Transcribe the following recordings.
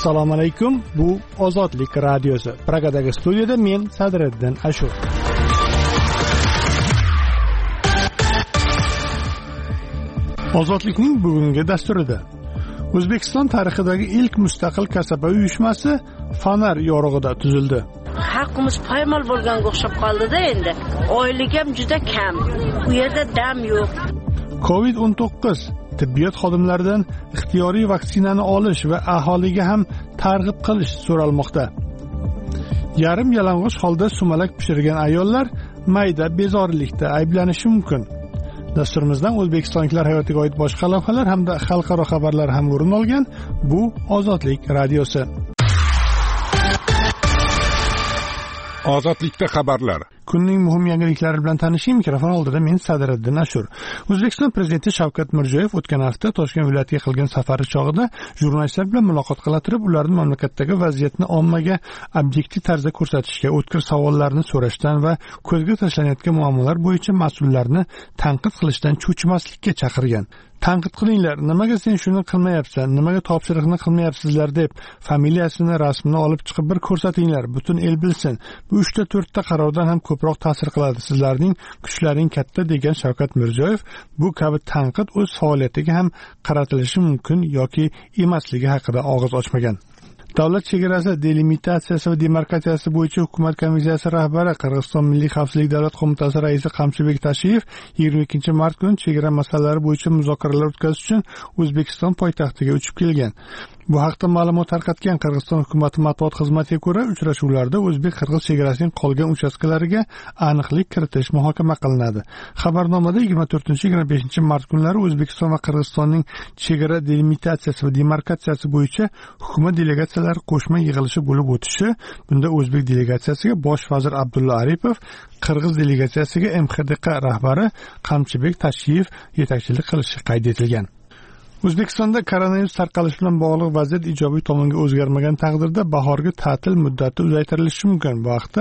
Assalomu alaykum. Bu Ozodlik radiosi. Pragadagi studiyada men Sadriddin Ashur. Ozodlikning bugungi dasturida O'zbekiston tarixidagi ilk mustaqil kasaba uyushmasi Fanar yorug'ida tuzildi. Haqqimiz poymol bo'lganga o'xshab qoldi-da endi. Oylik ham juda kam. Bu yerda dam yo'q. COVID-19 tibbiyot xodimlaridan ixtiyoriy vaksinani olish va aholiga ham targ'ib qilish so'ralmoqda. Yarim yalang'och holda sumalak pishirgan ayollar mayda bezorilikda ayblanishi mumkin. Dasturimizdan O'zbekistonliklar hayotiga oid boshqa lavhalar hamda xalqaro xabarlar ham o'rin olgan. Bu Ozodlik radiosi. Ozodlikda xabarlar. Kunning muhim yangiliklari bilan tanishing. Mikrofon oldida men Sadriddin Ashur. O'zbekiston prezidenti Shavkat Mirziyoyev o'tgan hafta Toshkent viloyatiga qilgan safari chog'ida jurnalistlar bilan muloqot qila turib, ularning mamlakatdagi vaziyatni ommaga obyektiv tarzda ko'rsatishga, o'tkir savollarni so'rashdan va ko'zga tashlanayotgan muammolar bo'yicha mas'ullarni tanqid qilishdan cho'chimaslikka chaqirgan. Tanqid qilinglar, nimaga sen shuni qilmayapsan, nimaga topshiriqni qilmayapsizlar deb familiyasini, rasmini olib chiqib bir ko'rsatinglar, butun el bilsin. Bu 3-4 ta qarordan ham ko'proq ta'sir qiladi. Sizlarning kuchlaring katta degan Shavkat Mirziyoyev bu kabi tanqid o'z faoliyatiga ham qaratilishi mumkin yoki emasligi haqida og'iz ochmagan. Davlat chegarasi delimitatsiyasi va demarkatsiyasi bo'yicha hukumat komissiyasi rahbari Qirg'iziston Milliy xavfsizlik davlat qo'mitasi raisi Qamchibek Tashiyev 22-mart kuni chegara masalalari bo'yicha muzokaralar o'tkazish uchun O'zbekiston poytaxtiga uchib kelgan. Bu haqda ma'lumot tarqatgan Qirg'iziston hukumati matbuot xizmatiga ko'ra, uchrashuvlarda o'zbek-qirg'iz chegarasining qolgan uchastkalariga aniqlik kiritish muhokama qilinadi. Xabarnomada 24-25 mart kunlari O'zbekiston va Qirg'izistonning chegara delimitatsiyasi va demarkatsiyasi bo'yicha hukumat delegatsiyalari qo'shma yig'ilishi bo'lib o'tishi, bunda o'zbek delegatsiyasiga bosh vazir Abdulla Aripov, Qirg'iz delegatsiyasiga MXDQ rahbari Qamchibek Tashiyev yetakchilik qilishi qayd etilgan. O'zbekistonda koronavirus tarqalishi bilan bog'liq vaziyat ijobiy tomonga o'zgarmagan taqdirda bahorgi ta'til muddati uzaytirilishi mumkin.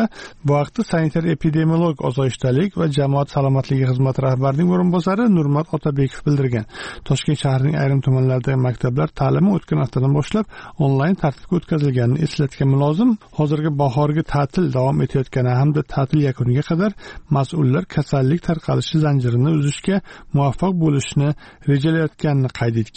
Bu haqda sanitar-epidemiolog osoyishtalik va jamoat salomatligi xizmati rahbarining o'rinbosari Nurmat Otabekov bildirgan. Toshkent shahrining ayrim tumanlaridagi maktablar ta'limi o'tgan haftadan boshlab onlayn tartibga o'tkazilganini eslatgan mulozim, hozirgi bahorgi ta'til davom etayotgani hamda ta'til yakuniga qadar mas'ullar kasallik tarqalishi zanjirini uzishga muvaffaq bo'lishni rejalayotganini qayd etgan.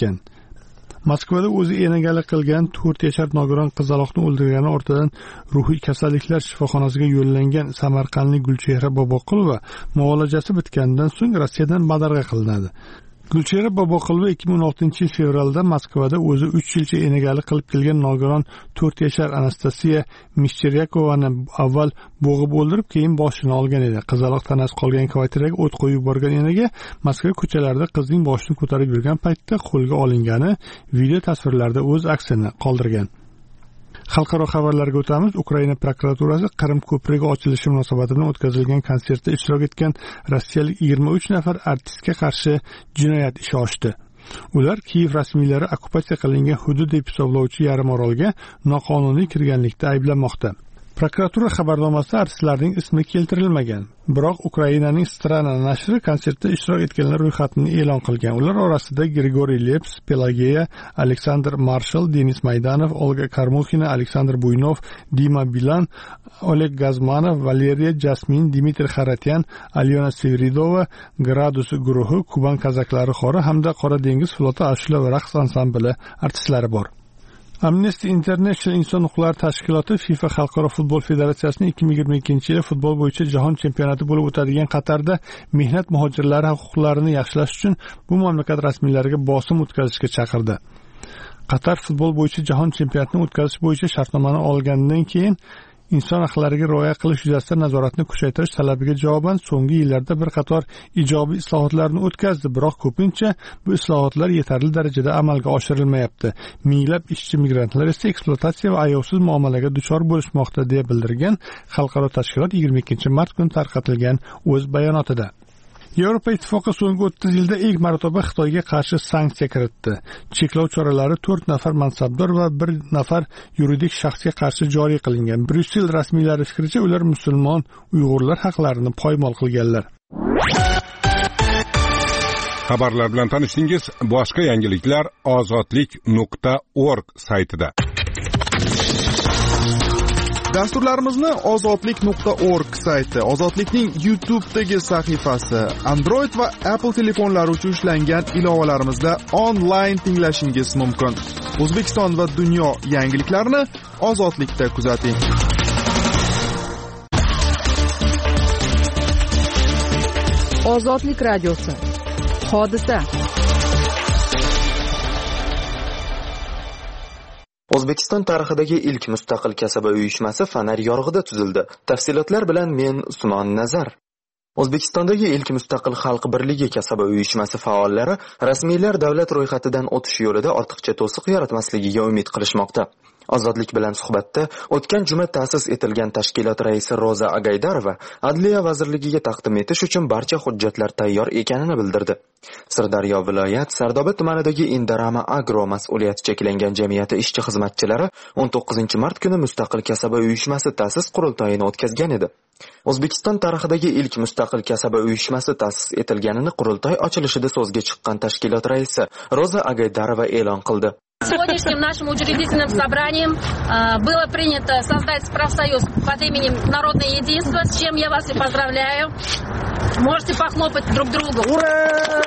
Moskvada o'zi enagalik qilgan 4 yashar nogiron qizaloqni o'ldirgani ortidan ruhiy kasalliklar shifoxonasiga yo'llangan samarqandlik Gulchehra Boboqulova muolajasi bitganidan so'ng Rossiyadan badarg'a qilinadi. Gulchehra Boboqulova 2016 fevralda Moskvada o'zi 3 yilcha enagalik qilib kelgan nogiron 4 yashar Anastasiya Mishcheryakovani avval bo'g'ib o'ldirib, keyin boshini olgan edi. Qizaloq tanasi qolgan kvartiraga o't qo'yib yuborgan enaga Moskva ko'chalarida qizning boshini ko'tarib yurgan paytda qo'lga olingani video tasvirlarda o'z aksini qoldirgan. Xalqaro xabarlarga o'tamiz. Ukraina prokuraturasi Qrim ko'prigi ochilishi munosabati bilan o'tkazilgan konsertda ishtirok etgan rossiyalik 23 nafar artistga qarshi jinoyat ishi ochdi. Ular Kiyev rasmiylari okkupatsiya qilingan hudud deb hisoblovchi yarim orolga noqonuniy kirganlikda ayblamoqda. Prokuratura xabarnomasida artistlarning ismi keltirilmagan. Biroq Ukrainaning Strana nashri konsertda ishtirok etganlar ro'yxatini e'lon qilgan. Ular orasida Grigoriy Leps, Pelageya, Aleksandr Marshall, Denis Maydanov, Olga Karmuxina, Aleksandr Buynov, Dima Bilan, Oleg Gazmanov, Valeriya Jasmin, Dmitri Xaratyan, Alyona Severidova, Gradus guruhi, Kuban kazaklari xori hamda Qora dengiz floti ashula va raqs ansambli artistlari bor. Amnesty International inson huquqlari tashkiloti FIFA Xalqaro futbol federatsiyasining 2022-yil futbol bo'yicha jahon chempionati bo'lib o'tadigan Qatarda mehnat muhojirlari huquqlarini yaxshilash uchun bu mamlakat rasmiylariga bosim o'tkazishga chaqirdi. Qatar futbol bo'yicha jahon chempionatini o'tkazish bo'yicha shartnomani olgandan keyin inson haqlariga rioya qilish yuzasidan nazoratni kuchaytirish talabiga javoban so'nggi yillarda bir qator ijobiy islohotlarni o'tkazdi, biroq ko'pincha bu islohotlar yetarli darajada amalga oshirilmayapti. Minglab ishchi migrantlar esa ekspluatatsiya va ayovsiz muomalaga duchor bo'lishmoqda deya bildirgan xalqaro tashkilot 22-mart kuni tarqatilgan o'z bayonotida. Yevropa Ittifoqi so'nggi 30 yilda ilk marotaba Xitoyga qarshi sanksiya kiritdi. Cheklov choralari 4 nafar mansabdor va 1 nafar yuridik shaxsga qarshi joriy qilingan. Bryussel rasmiylari fikricha, ular musulmon Uyg'urlar haqlarini poymol qilganlar. Xabarlar bilan tanishdingiz. Boshqa yangiliklar ozodlik.org saytida. Dasturlarimizni ozodlik.org sayti, Ozodlikning YouTube'dagi sahifasi, Android va Apple telefonlari uchun ishlangan ilovalarimizda onlayn tinglashingiz mumkin. O'zbekiston va dunyo yangiliklarini Ozodlikda kuzating. Ozodlik radiosi. Hodisa. O'zbekiston tarixidagi ilk mustaqil kasaba uyushmasi Fanar yorug'ida tuzildi. Tafsilotlar bilan men Usmon Nazar. O'zbekistondagi ilk mustaqil xalq birligi kasaba uyushmasi faollari rasmiylar davlat ro'yxatidan o'tish yo'lida ortiqcha to'siq yaratmasligiga umid qilishmoqda. Ozodlik bilan suhbatda o'tgan juma ta'sis etilgan tashkilot raisi Roza Agaydarova Adliya vazirligiga taqdim etish uchun barcha hujjatlar tayyor ekanini bildirdi. Sirdaryo viloyat Sardoba tumanidagi Indarama Agro mas'uliyati cheklangan jamiyati ishchi xizmatchilari 19-mart kuni mustaqil kasaba uyushmasi ta'sis qurultoyini o'tkazgan edi. O'zbekiston tarixidagi ilk mustaqil kasaba uyushmasi ta'sis etilganini qurultoy ochilishida so'zga chiqqan tashkilot raisi Roza Agaydarova e'lon qildi. Сегодняшним нашим учредительным собранием было принято создать профсоюз под именем Народное единство, с чем я вас и поздравляю. Можете похлопать друг другу. Ура!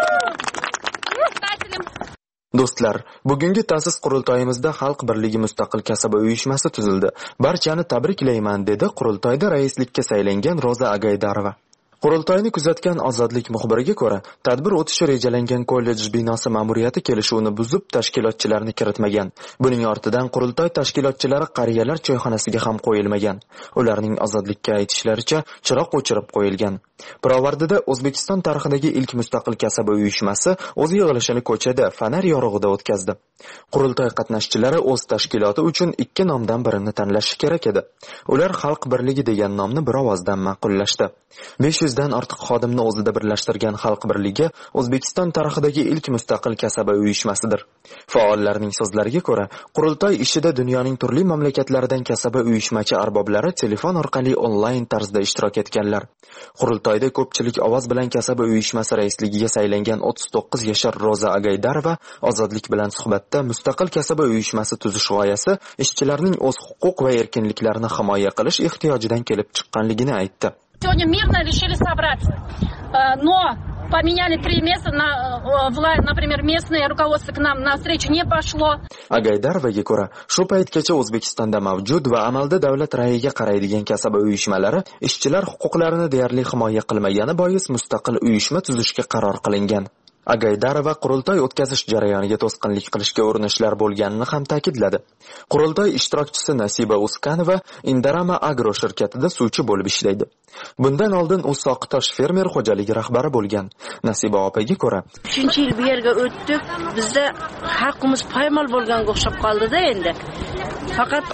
Do'stlar, bugungi ta'sis qurultoyimizda Xalq birligi mustaqil kasaba uyushmasi tuzildi. Barchani tabriklayman, dedi qurultoyda raislikka saylangan Roza Agaydarova. Qurultoyni kuzatgan Ozodlik muxbiriga ko'ra, tadbir o'tishi rejalangan kollej binosi ma'muriyati kelishuvni buzib tashkilotchilarni kiritmagan. Buning ortidan qurultoy tashkilotchilari qariyalar choyxonasiga ham qo'yilmagan. Ularning Ozodlikka aytishlaricha chiroq o'chirib qo'yilgan. Pirovardida O'zbekiston tarixidagi ilk mustaqil kasaba uyushmasi o'z yig'ilishini ko'chada Fanar yorug'ida o'tkazdi. Qurultoy qatnashchilari o'z tashkiloti uchun ikki nomdan birini tanlashi kerak edi. Ular Xalq birligi degan nomni bir ovozdan ma'qullashdi. 500 dan ortiq xodimni o'zida birlashtirgan Xalq birligi O'zbekiston tarixidagi ilk mustaqil kasaba uyushmasidir. Faollarning so'zlariga ko'ra, qurultoy ishida dunyoning turli mamlakatlaridan kasaba uyushmachi arboblari telefon orqali onlayn tarzda ishtirok etganlar. Qurultoyda ko'pchilik ovoz bilan kasaba uyushmasi raisligiga saylangan 39 yashar Roza Agaydarova Ozodlik bilan suhbatda mustaqil kasaba uyushmasi tuzish g'oyasi ishchilarning o'z huquq va erkinliklarini himoya qilish ehtiyojidan kelib chiqqanligini aytdi. Сегодня мирно решили собраться, но поменяли 3 места, например, местное руководство к нам на встречу не пошло. Agaydarovaga ko'ra, shu paytgacha O'zbekistonda mavjud va amalda davlat rayiga qaraydigan kasaba uyushmalari ishchilar huquqlarini deyarli himoya qilmagani bois mustaqil uyushma tuzishga qaror qilingan. Agaydarova qurultoy o'tkazish jarayoniga to'sqinlik qilishga urinishlar bo'lganini ham ta'kidladi. Qurultoy ishtirokchisi Nasiba Uskanova Indarama Agro shirkatida suvchi bo'lib ishlaydi. Bundan oldin u Soqitosh fermer xo'jaligi rahbari bo'lgan. Nasiba opaga ko'ra, 3-yil bu yerga o'tdik, bizda haqqimiz poymol bo'lganga o'xshab qoldi-da endi. Faqat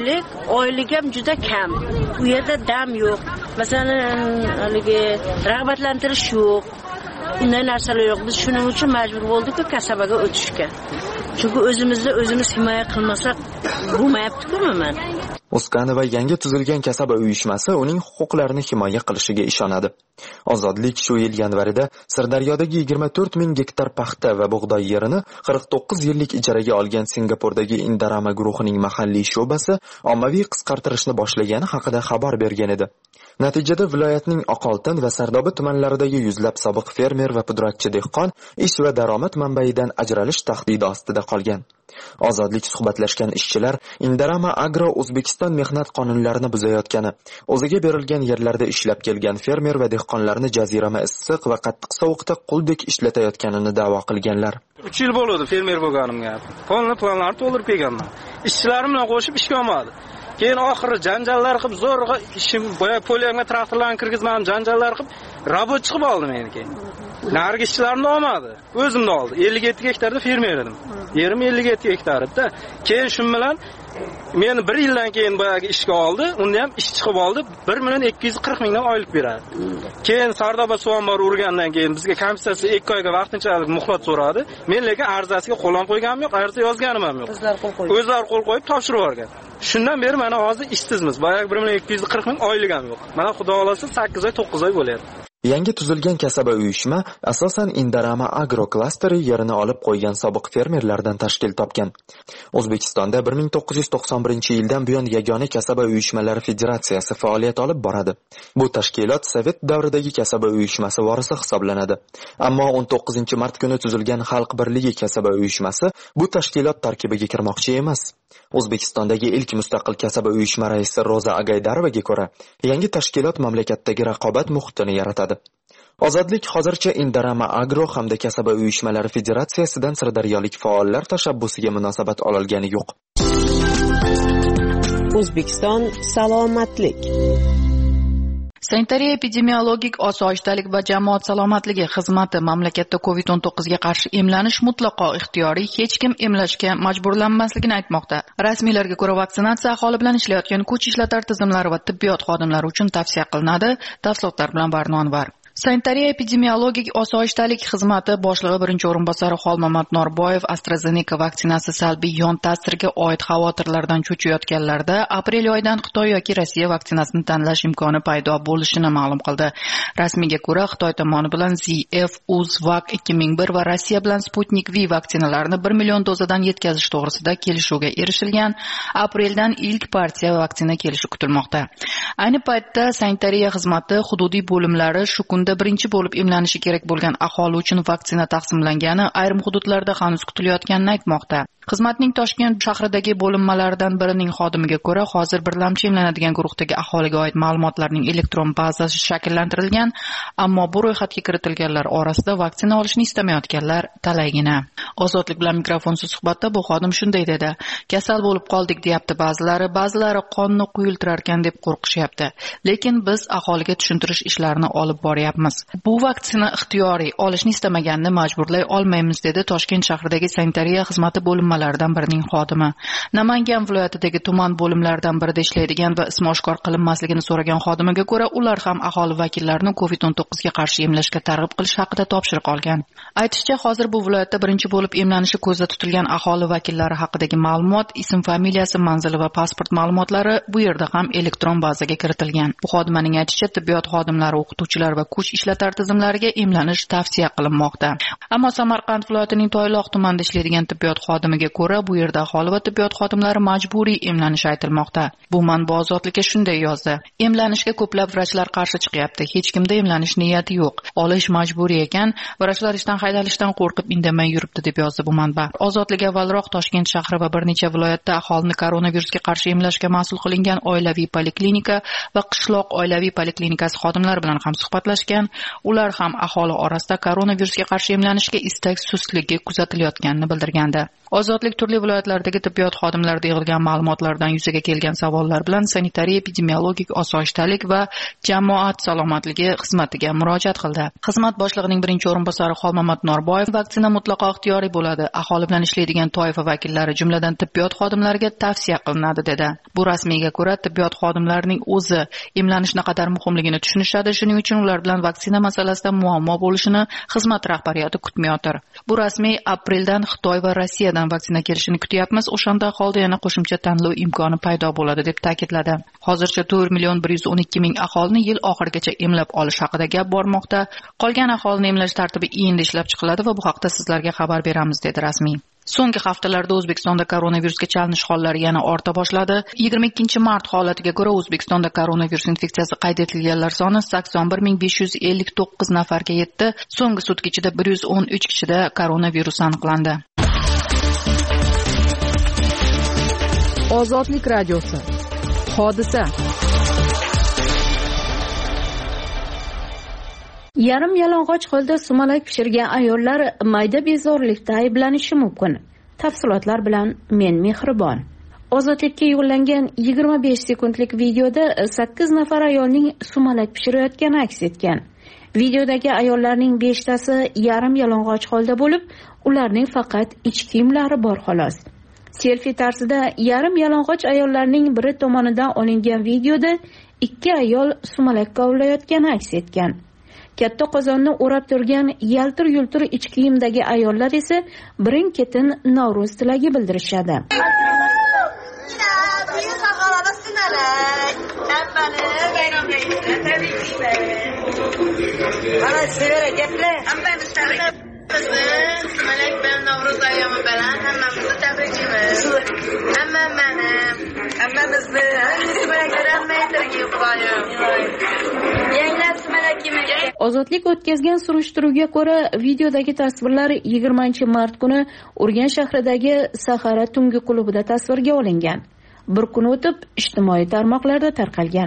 oylik ham juda kam. U yerda dam yo'q. Masalan, haligi rag'batlantirish yo'q. Unday narsalar yo'q. Biz shuning uchun majbur bo'ldik-ku kasabaga o'tishga. Chunki o'zimiz himoya qilmasak bo'lmayapti-ku umuman. Uskanova yangi tuzilgan kasaba uyushmasi uning huquqlarini himoya qilishiga ishonadi. Ozodlik shu yil yanvarida Sirdaryodagi 24 ming gektar paxta va bug'doy yerini 49 yillik ijaraga olgan Singapurdagi Indarama guruhining mahalliy sho'basi ommaviy qisqartirishni boshlagani haqida xabar bergan edi. Natijada viloyatning Oqoltin va Sardoba tumanlaridagi yuzlab sobiq fermer va pudratchi dehqon ish va daromad manbaidan ajralish tahdidi ostida qolgan. Ozodlik suhbatlashgan ishchilar Indarama Agro O'zbekiston mehnat qonunlarini buzayotgani, o'ziga berilgan yerlarda ishlab kelgan fermer va dehqonlarni jazirama issiq va qattiq sovuqda quldek ishlatayotganini da'vo qilganlar. 3 yil bo'ldi fermer bo'lganimga. Planlarni to'ldirib kelganman. Ishchilarim bilan qo'shib ishga olmadi. Keyin oxiri janjallar qilib zo'rg'a ishim boya polyanga traktorlarni kirgizmadim, janjallar qilib rabot chiqib oldim men keyin. Narigi ishchilarimni olmadi, o'zimni oldi. 57 gektarda fermer edim. Yerim 57 gektar edi. Keyin shu bilan meni 1 yildan keyin boyagi ishga oldi, unda ham ish chiqib oldi, 1,240,000 mingdan oylik beradi. Keyin Sardoba suv ombori urgandan keyin bizga komissiya 2 oyga vaqtinchalik muhlat so'radi. Men lekin arizasiga qo'llan qo'yganim yo'q, ariza yozganim ham yo'q. O'zlari qo'l qo'yib topshirib yuborgan. Shundan beri mana hozir ishsizmiz. Boyagi 1,240,000 oyligim yo'q. Mana xudo xolasa 8 oy 9 oy bo'lyapti. Yangi tuzilgan kasaba uyushma asosan Indarama Agro klasteri yerini olib qo'ygan sobiq fermerlardan tashkil topgan. O'zbekistonda 1991-yildan buyon yagona kasaba uyushmalari federatsiyasi faoliyat olib boradi. Bu tashkilot Sovet davridagi kasaba uyushmasi vorisi hisoblanadi. Ammo 19-mart kuni tuzilgan Xalq birligi kasaba uyushmasi bu tashkilot tarkibiga kirmoqchi emas. O'zbekistondagi ilk mustaqil kasaba uyushma raisi Roza Agaydarovaga ko'ra, yangi tashkilot mamlakatdagi raqobat muhitini yaratadi. Ozodlik hozircha Indarama Agro hamda kasaba uyushmalari federatsiyasidan sirdaryolik faollar tashabbusiga munosabat olgani yo'q. O'zbekiston salomatlik. Sanitariya epidemiologik osoyishtalik va jamoat salomatligi xizmati mamlakatda COVID-19 ga qarshi emlanish mutlaqo ixtiyoriy, hech kim emlashga majburlanmasligini aytmoqda. Rasmiylarga ko'ra, vaksinatsiya aholi bilan ishlayotgan kuch ishlatar tizimlari va tibbiyot xodimlari uchun tavsiya qilinadi. Tafsilotlar bilan Barno Anvar. Sanitariya epidemiologik osoyishtalik xizmati boshlig'i birinchi o'rinbosari Xolmamat Norboyev AstraZeneca vaksinasi salbiy yon ta'siriga oid xavotirlardan cho'chiyotganlarda aprel oyidan Xitoy yoki Rossiya vaksinasini tanlash imkoni paydo bo'lishini ma'lum qildi. Rasmiyga ko'ra, Xitoy tomoni bilan ZF-Uzvac 2001 va Rossiya bilan Sputnik V vaksinalarini 1 million dozadan yetkazish to'g'risida kelishuvga erishilgan. Apreldan ilk partiya vaksina kelishi kutilmoqda. Ayni paytda sanitariya xizmati hududiy bo'limlari shu kunda birinchi bo'lib emlanishi kerak bo'lgan aholi uchun vaksina taqsimlangani ayrim hududlarda hanuz kutilayotganini aytmoqda. Xizmatning Toshkent shahridagi bo'linmalaridan birining xodimiga ko'ra, hozir birlamchi emlanadigan guruhdagi aholiga oid ma'lumotlarning elektron bazasi shakllantirilgan, ammo bu ro'yxatga kiritilganlar orasida vaksina olishni istamayotganlar talaygina. Ozodlik bilan mikrofonsiz suhbatda bu xodim shunday dedi: "Kasal bo'lib qoldik deyapti ba'zilari qonni quyiltirarkan deb qo'rqishyapti. Lekin biz aholiga tushuntirish ishlarini olib boryapmiz. Bu vaksina ixtiyoriy, olishni istamaganni majburlay olmaymiz", dedi Toshkent shahridagi sanitariya xizmati bo'linmalaridan birining xodimi. Namangan viloyatidagi tuman bo'limlaridan birida ishlaydigan va ismi oshkor qilinmasligini so'ragan xodimiga ko'ra, ular ham aholi vakillarini COVID-19 ga qarshi emlashga targ'ib qilish haqida topshiriq olgan. Aytishicha, hozir bu viloyatda birinchi bo'lib emlanishi ko'zda tutilgan aholi vakillari haqidagi ma'lumot, ism, familiyasi, manzili va pasport ma'lumotlari bu yerda ham elektron bazaga kiritilgan. Bu xodimaning aytishicha, tibbiyot xodimlari, o'qituvchilar va kuch ishlatar tizimlariga emlanish tavsiya qilinmoqda. Ammo Samarqand viloyatining Toyloq tumanida ishlaydigan tibbiyot xodimiga ko'ra, bu yerda aholi va tibbiyot xodimlari majburiy emlanishi aytilmoqda. Bu manba Ozodlikka shunday yozdi: "Emlanishga ko'plab vrachlar qarshi chiqyapti. Hech kimda emlanish niyati yo'q. Olish majburiy ekan, vrachlar ishdan haydalishdan qo'rqib indamay yuribdi", deb yozdi bu manba. Ozodlik avvalroq Toshkent shahri va bir necha viloyatda aholini koronavirusga qarshi emlashga mas'ul qilingan oilaviy poliklinika va qishloq oilaviy poliklinikasi xodimlari bilan ham suhbatlashgan. Ular ham aholi orasida koronavirusga qarshi emlanishga istak sustligi kuzatilayotganini bildirgandi. Ozodlik turli viloyatlardagi tibbiyot xodimlarida yig'ilgan ma'lumotlardan yuzaga kelgan savollar bilan sanitariya epidemiologik osoyishtalik va jamoat salomatligi xizmatiga murojaat qildi. Xizmat boshlig'ining birinchi o'rinbosari Xolmamat Norboyev, vaksina mutlaqo ixtiyoriy bo'ladi. Aholi bilan ishlaydigan toifa vakillari, jumladan tibbiyot xodimlariga tavsiya qilinadi, dedi. Bu rasmiyga ko'ra, tibbiyot xodimlarining o'zi emlanish naqadar muhimligini tushunishadi. Shuning uchun ular bilan vaksina masalasida muammo bo'lishini xizmat rahbariyati kutmayotir. Bu rasmiy apreldan Xitoy va Rossiyadan vaksina kelishini kutyapmiz. O'shanda holda yana qo'shimcha tanlov imkoni paydo bo'ladi, deb ta'kidladi. Hozircha 4,112,000 aholini yil oxirigacha emlab olish haqida gap bormoqda. Qolgan aholini emlash tartibi endi ishlab chiqiladi va bu haqda sizlarga xabar beramiz, dedi rasmiy. So'nggi haftalarda O'zbekistonda koronavirusga chalinish hollari yana orta boshladi. 22-mart holatiga ko'ra O'zbekistonda koronavirus infeksiyasi qayd etilganlar soni 81,559 nafarga yetdi. So'nggi sutka ichida 113 kishida koronavirus aniqlandi. Ozodlik radiosi. Hodisa. Yarim yalang'och holda sumalak pishirgan ayollar mayda bezorilikda ayblanishi mumkin. Tafsilotlar bilan men Mehribon. Ozodlikka yo'llangan 25 sekundlik videoda 8 nafar ayolning sumalak pishirayotgani aks etgan. Videodagi ayollarning 5tasi yarim yalang'och holda bo'lib, ularning faqat ich kiyimlari bor xolos. Selfie tarzida yarim yalang'och ayollarning biri tomonidan olingan videoda 2 ayol sumalak kovlayotgani aks etgan. Katta qozonni o'rab turgan yaltir-yultir ich kiyimdagi ayollar esa birin-ketin Navro'z tilagi bildirishadi. Mana sevara gaplar. Hammamiz Malak bilan Navro'z ayyomi bilan hammamizni tabriklaymiz. Hammamizni Ozodlik o'tkazgan surishtiruvga ko'ra, videodagi tasvirlar 20-mart kuni Urganch shahridagi Sahara tungi klubida tasvirga olingan. Bir kun o'tib ijtimoiy tarmoqlarda tarqalgan.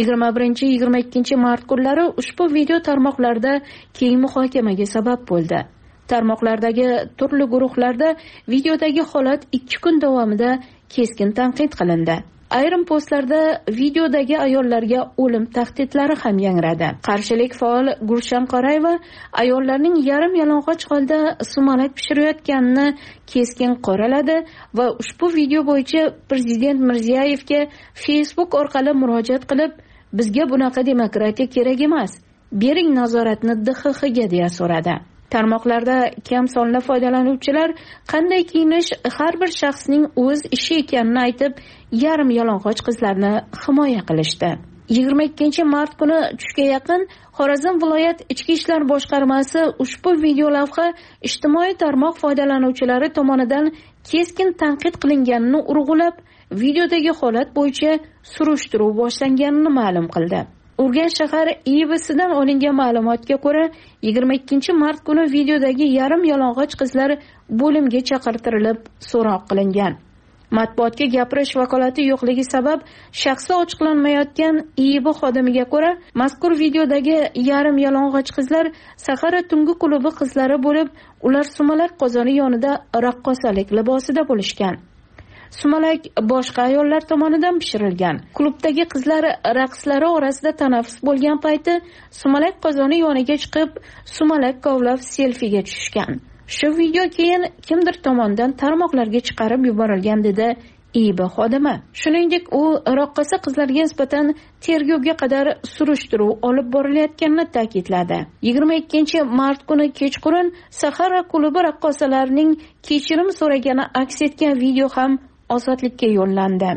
21-22 mart kunlari ushbu video tarmoqlarda keng muhokamaga sabab bo'ldi. Tarmoqlardagi turli guruhlarda videodagi holat 2 kun davomida keskin tanqid qilindi. Ayrim postlarda videodagi ayollarga o'lim tahdidlari ham yangradi. Qarshilik faol Gurshan Qorayeva ayollarning yarim yalang'och holda sumalak pishirayotganini keskin qoraladi va ushbu video bo'yicha Prezident Mirziyoyevga Facebook orqali murojaat qilib, bizga bunaqa demokratiya kerak emas. Bering nazoratni DXXga deya so'radi. Tarmoqlarda kam sonli foydalanuvchilar qanday kiyinish har bir shaxsning o'z ishi ekanini aytib, yarim yalang'och qizlarni himoya qilishdi. 22-mart kuni tushga yaqin Xorazm viloyat Ichki ishlar boshqarmasi ushbu video lavha ijtimoiy tarmoq foydalanuvchilari tomonidan keskin tanqid qilinganini urg'ulab, videodagi holat bo'yicha surishtiruv boshlanganini ma'lum qildi. Urganch shahar IBSdan olingan ma'lumotga ko'ra, 22-mart kuni videodagi yarim yalang'och qizlar bo'limga chaqirtirilib, so'roq qilingan. Matbuotga gapirish vakolati yo'qligi sabab shaxsi ochiqlanmayotgan IB xodimiga ko'ra, mazkur videodagi yarim yalang'och qizlar Sahara tungi klubi qizlari bo'lib, ular sumalak qozoni yonida raqqosalik libosida bo'lishgan. Sumalak boshqa ayollar tomonidan pishirilgan. Klubdagi qizlar raqslari orasida tanaffus bo'lgan payti sumalak qozoni yoniga chiqib, sumalak kovlab selfiga tushishgan. Shu video keyin kimdir tomonidan tarmoqlarga chiqarib yuborilgan dedi IB xodimi. Shuningdek, u raqqosa qizlarga nisbatan tergovga qadar surishtiruv olib borilayotganini ta'kidladi. 22-mart kuni kechqurun Sahara klubi raqqosalarining kechirim so'ragani aks etgan video ham Ozodlikka yo'llandi.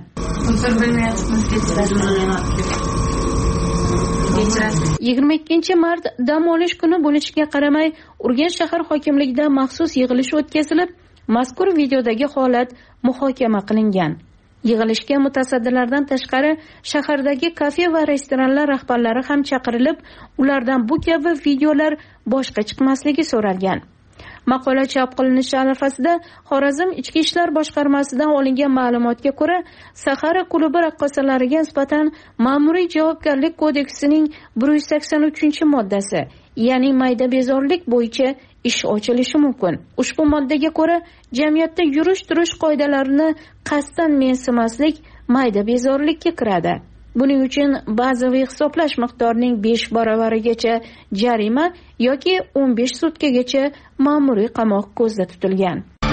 22-mart dam olish kuni bo'lishiga qaramay, Urganch shahar hokimligida maxsus yig'ilish o'tkazilib, mazkur videodagi holat muhokama qilingan. Yig'ilishga mutasaddilardan tashqari shahardagi kafe va restoranlar rahbarlari ham chaqirilib, ulardan bu kabi videolar boshqa chiqmasligi so'ralgan. Maqola chop qilinishi arafasida Xorazm Ichki ishlar boshqarmasidan olingan ma'lumotga ko'ra, Sahara klubi raqqosalariga nisbatan Ma'muriy javobgarlik kodeksining 183-moddasi, ya'ni mayda bezorilik bo'yicha ish ochilishi mumkin. Ushbu moddaga ko'ra, jamiyatda yurish-turish qoidalarini qasddan mensimaslik mayda bezorilikka kiradi. Buning uchun bazaviy hisoblash miqdorining 5 baravarigacha jarima yoki 15 sutkagacha ma'muriy qamoq ko'zda tutilgan.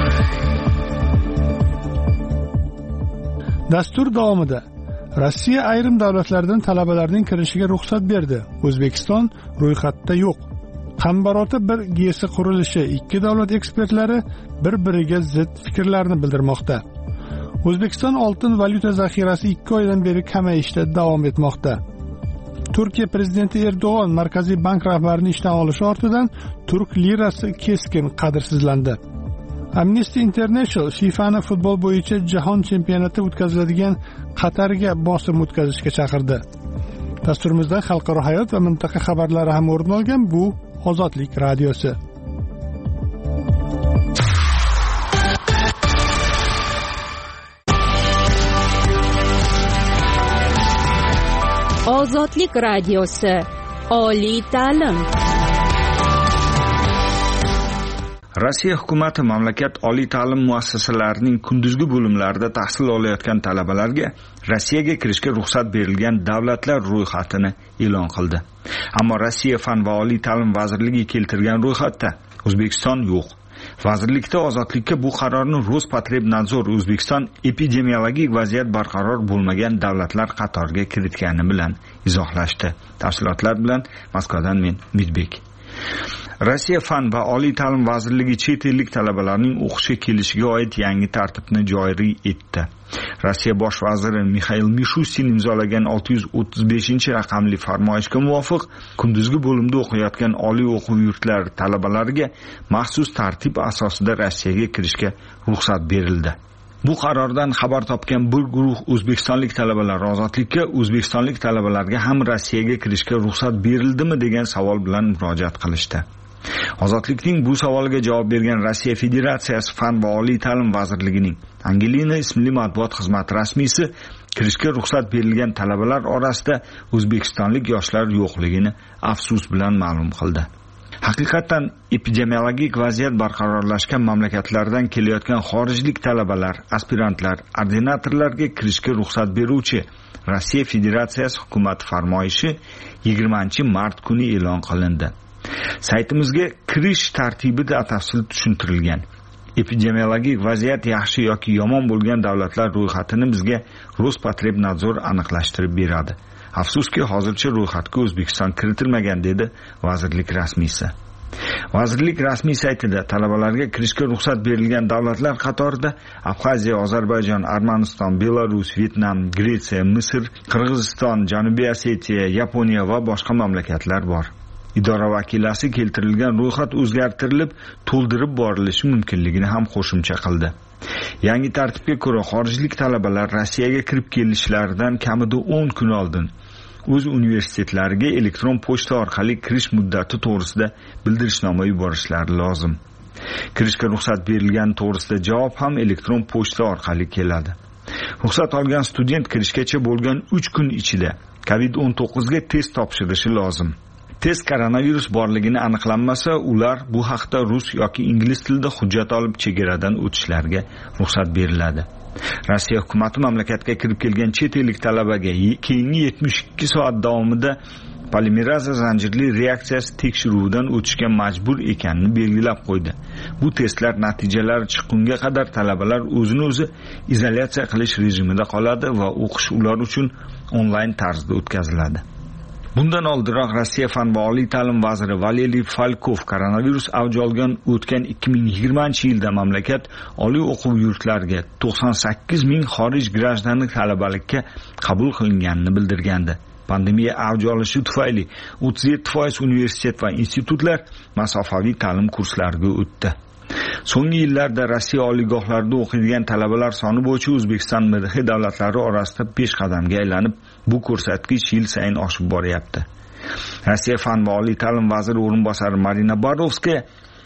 Dastur davomida Rossiya ayrim davlatlardan talabalarning kirishiga ruxsat berdi. O'zbekiston ro'yxatda yo'q. Qambarota bir GESi qurilishi ikki davlat ekspertlari bir-biriga zid fikrlarni bildirmoqda. O'zbekiston oltin valyuta zaxirasi 2 oydan beri kamayishda davom etmoqda. Turkiya prezidenti Erdo'g'on Markaziy bank rahbarini ishdan olishi ortidan turk lirasi keskin qadrsizlandi. Amnesty International FIFAni futbol bo'yicha jahon chempionati o'tkaziladigan Qatarga bosim o'tkazishga chaqirdi. Dasturimizda xalqaro hayot va mintaqa xabarlari ham o'rin olgan. Bu Ozodlik radiosi. Ozodlik radiosi. Oliy ta'lim. Rossiya hukumati mamlakat oliy ta'lim muassasalarining kunduzgi bo'limlarida tahsil olayotgan talabalarga Rossiyaga kirishga ruxsat berilgan davlatlar ro'yxatini e'lon qildi. Ammo Rossiya fan va oliy ta'lim vazirligi keltirgan ro'yxatda O'zbekiston yo'q. Vazirlikda Ozodlikka bu qarorni Rospotrebnadzor O'zbekiston epidemiologik vaziyat barqaror bo'lmagan davlatlar qatoriga kiritgani bilan izohlashdi. Tafsilotlar bilan Moskvadan men Umidbek. Rossiya Fan va oliy ta'lim vazirligi chet ellik talabalarning o'qishga kelishiga oid yangi tartibni joriy etdi. Rossiya bosh vaziri Mikhail Mishustin imzolagan 635-raqamli farmoyishga muvofiq kunduzgi bo'limda o'qiyotgan oliy o'quv yurtlari talabalariga maxsus tartib asosida Rossiyaga kirishga ruxsat berildi. Bu qarordan xabar topgan bir guruh o'zbekistonlik talabalar ozodlikka o'zbekistonlik talabalarga ham Rossiyaga kirishga ruxsat berildimi degan savol bilan murojaat qilishdi. Ozodlikning bu savoliga javob bergan Rossiya Federatsiyasi Fan va oliy ta'lim vazirligining Angelina ismli matbuot xizmati rasmiysi kirishga ruxsat berilgan talabalar orasida o'zbekistonlik yoshlar yo'qligini afsus bilan ma'lum qildi. Haqiqatan epidemiologik vaziyat barqarorlashgan mamlakatlardan kelayotgan xorijlik talabalar, aspirantlar, ordinatorlarga kirishga ruxsat beruvchi Rossiya Federatsiyasi hukumat farmoyishi 20-mart kuni e'lon qilindi. Saytimizga kirish tartibida batafsil tushuntirilgan. Epidemiologik vaziyat yaxshi yoki yomon bo'lgan davlatlar ro'yxatini bizga Rospotrebnadzor aniqlashtirib beradi. Afsuski, hozircha ro'yxatga O'zbekiston kiritilmagan, dedi vazirlik rasmiysi. Vazirlik rasmiy saytida talabalarga kirishga ruxsat berilgan davlatlar qatorida Abxaziya, Ozarbayjon, Armaniston, Belarus, Vyetnam, Gretsiya, Misr, Qirg'iziston, Janubiy Osetiya, Yaponiya va boshqa mamlakatlar bor. Idora vakilasi keltirilgan ro'yxat o'zgartirilib, to'ldirib borilishi mumkinligini ham qo'shimcha qildi. Yangi tartibga ko'ra xorijlik talabalar Rossiyaga kirib kelishlaridan kamida 10 kun oldin o'z universitetlariga elektron pochta orqali kirish muddati to'g'risida bildirishnoma yuborishlari lozim. Kirishga ruxsat berilgan to'g'risida javob ham elektron pochta orqali keladi. Ruxsat olgan student kirishgacha bo'lgan 3 kun ichida COVID-19 ga test topshirishi lozim. Test koronavirus borligini aniqlanmasa, ular bu haqda rus yoki ingliz tilida hujjat olib chegaradan o'tishlariga ruxsat beriladi. Rossiya hukumati mamlakatga kirib kelgan chet ellik talabaga keyingi 72 soat davomida polimeraza zanjirli reaksiyasi tekshiruvidan o'tishga majbur ekanini belgilab qo'ydi. Bu testlar natijalari chiqqunga qadar talabalar o'zini o'zi izolyatsiya qilish rejimida qoladi va o'qish ular uchun onlayn tarzda o'tkaziladi. Bundan oldinroq Rossiya Fan va oliy ta'lim vaziri Valeriy Falkov koronavirus avj olgan o'tgan 2020-yilda mamlakat oliy o'quv yurtlariga 98 ming xorij grajdani talabalikka qabul qilinganini bildirgandi. Pandemiya avj olishi tufayli 37% universitet va institutlar masofaviy ta'lim kurslariga o'tdi. So'nggi yillarda Rossiya oliygohlarida o'qiydigan talabalar soni bo'yicha O'zbekiston MDH davlatlari orasida peshqadamga aylanib, bu ko'rsatkich yil sayin oshib boryapti. Rossiya Fan va oliy ta'lim vaziri o'rinbosari Marina Barovskaya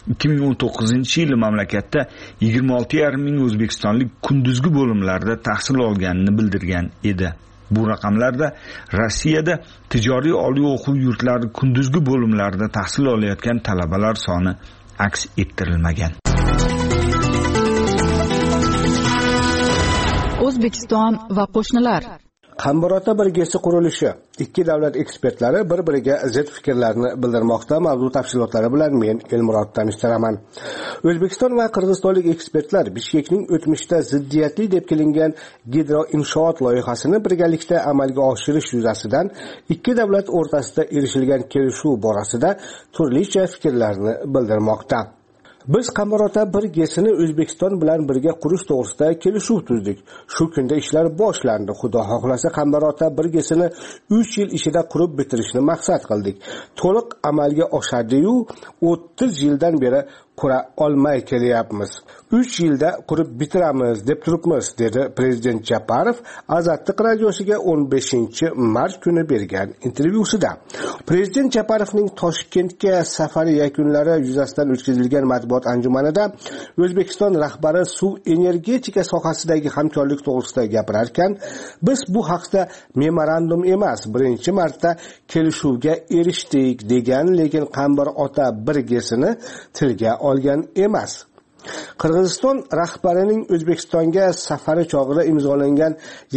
2019-yili mamlakatda 26,5 ming o'zbekistonlik kunduzgi bo'limlarda tahsil olganini bildirgan edi. Bu raqamlarda Rossiyada tijoriy oliy o'quv yurtlari kunduzgi bo'limlarda tahsil olayotgan talabalar soni aks ettirilmagan. O'zbekiston va qo'shnilar. Qambarota birgesi qurilishi. Ikki davlat ekspertlari bir-biriga zid fikrlarni bildirmoqda. Mavzu tafsilotlari bilan men Elmurod tanishtiraman. O'zbekiston va qirg'izistonlik ekspertlar Bishkekning o'tmishda ziddiyatli deb kelingan gidroinshoot loyihasini birgalikda amalga oshirish yuzasidan ikki davlat o'rtasida erishilgan kelishuv borasida turlicha fikrlarni bildirmoqda. Biz Qambarota birgesini O'zbekiston bilan birga qurish to'g'risida kelishuv tuzdik. Shu kunda ishlar boshlandi. Xudo xohlasa Qambarota birgesini 3 yil ichida qurib bitirishni maqsad qildik. To'liq amalga oshadi-yu 30 yildan beri qura olmay kelyapmiz. 3 yilda qurib bitiramiz deb turibmiz, dedi prezident Japarov Azadlik radiosiga 15-mart kuni bergan intervyusida. Prezident Japarovning Toshkentga safari yakunlari yuzasidan o'tkazilgan matbuot anjumanida O'zbekiston rahbari suv energetika sohasidagi hamkorlik to'g'risida gapirarkan, biz bu haqda memorandum emas, birinchi marta kelishuvga erishdik degan, lekin Qambarota birgesini tilga olgan emas. Qirg'iziston rahbarining O'zbekistonga safari chog'ida imzolangan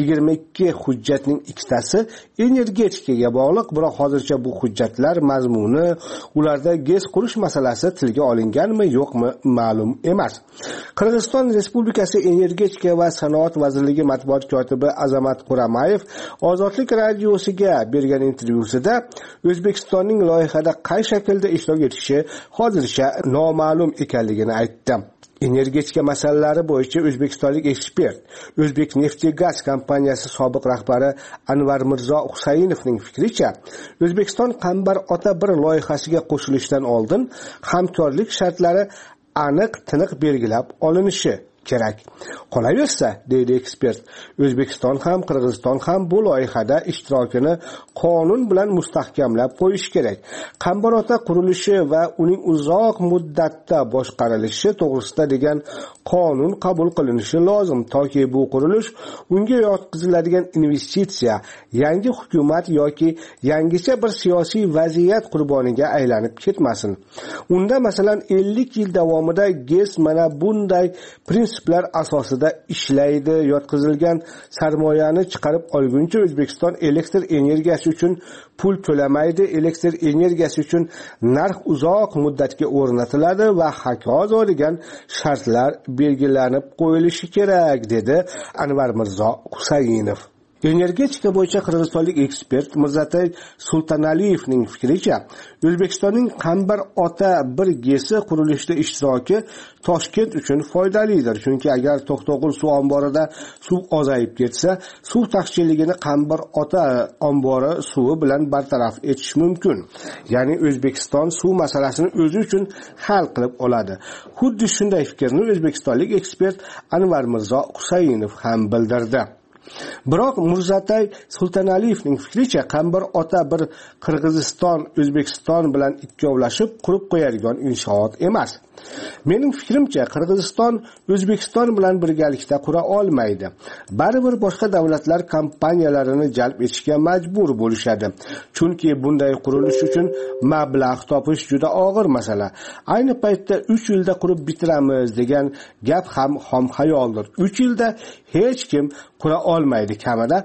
22 hujjatning ikkitasi energetikaga bog'liq, biroq hozircha bu hujjatlar mazmuni, ularda GES qurish masalasi tilga olinganmi yo'qmi ma'lum emas. Qirg'iziston Respublikasi Energetika va sanoat vazirligi matbuot kotibi Azamat Quramayev Ozodlik radiosiga bergan intervyusida O'zbekistonning loyihada qay shaklda ishtirok etishi hozircha noma'lum ekanligini aytdi. Energetika masalalari bo'yicha o'zbekistonlik ekspert, O'zbekneftgaz kompaniyasi sobiq rahbari Anvar Mirzo Husaynovning fikricha, O'zbekiston Qambar Ota 1 loyihasiga qo'shilishdan oldin hamkorlik shartlari aniq-tiniq belgilab olinishi kerak. Qolaversa, deydi ekspert, O'zbekiston ham Qirg'iziston ham bu loyihada ishtirokini qonun bilan mustahkamlab qo'yish kerak. Qambar Ota qurilishi va uning uzoq muddatda boshqarilishi to'g'risida degan qonun qabul qilinishi lozim, toki bu qurilish unga yotqiziladigan investitsiya yangi hukumat yoki yangicha bir siyosiy vaziyat qurboniga aylanib ketmasin. Unda masalan 50 yil davomida GES mana bunday prinsiplar asosida ishlaydi, yotqizilgan sarmoyani chiqarib olguncha O'zbekiston elektr energiyasi uchun pul to'lamaydi, elektr energiyasi uchun narx uzoq muddatga o'rnatiladi va hokazo degan shartlar belgilanib qo'yilishi kerak, dedi Anvar Mirzo Husayinov. Energetika bo'yicha qirg'izistonlik ekspert Mirzatay Sultonaliyevning fikricha, O'zbekistonning Qambar Ota 1 GESi qurilishida ishtiroki Toshkent uchun foydalidir. Chunki agar To'qto'g'il suv omborida suv ozayib ketsa, suv taqchilligini Qambar Ota ombori suvi bilan bartaraf etish mumkin. Ya'ni O'zbekiston suv masalasini o'zi uchun hal qilib oladi. Xuddi shunday fikrni o'zbekistonlik ekspert Anvar Mirzo Husayinov ham bildirdi. Biroq Mirzatay Sultonaliyevning fikricha, Qambar Ota 1 Qirg'iziston, O'zbekiston bilan ikkovlashib qurib qo'yadigan inshoot emas. Mening fikrimcha, Qirg'iziston O'zbekiston bilan birgalikda qura olmaydi. Baribir boshqa davlatlar kompaniyalarini jalb etishga majbur bo'lishadi. Chunki bunday qurilish uchun mablag' topish juda og'ir masala. Ayni paytda 3 yilda qurib bitiramiz degan gap ham xom xayoldir. 3 yilda hech kim qura olmaydi, kamida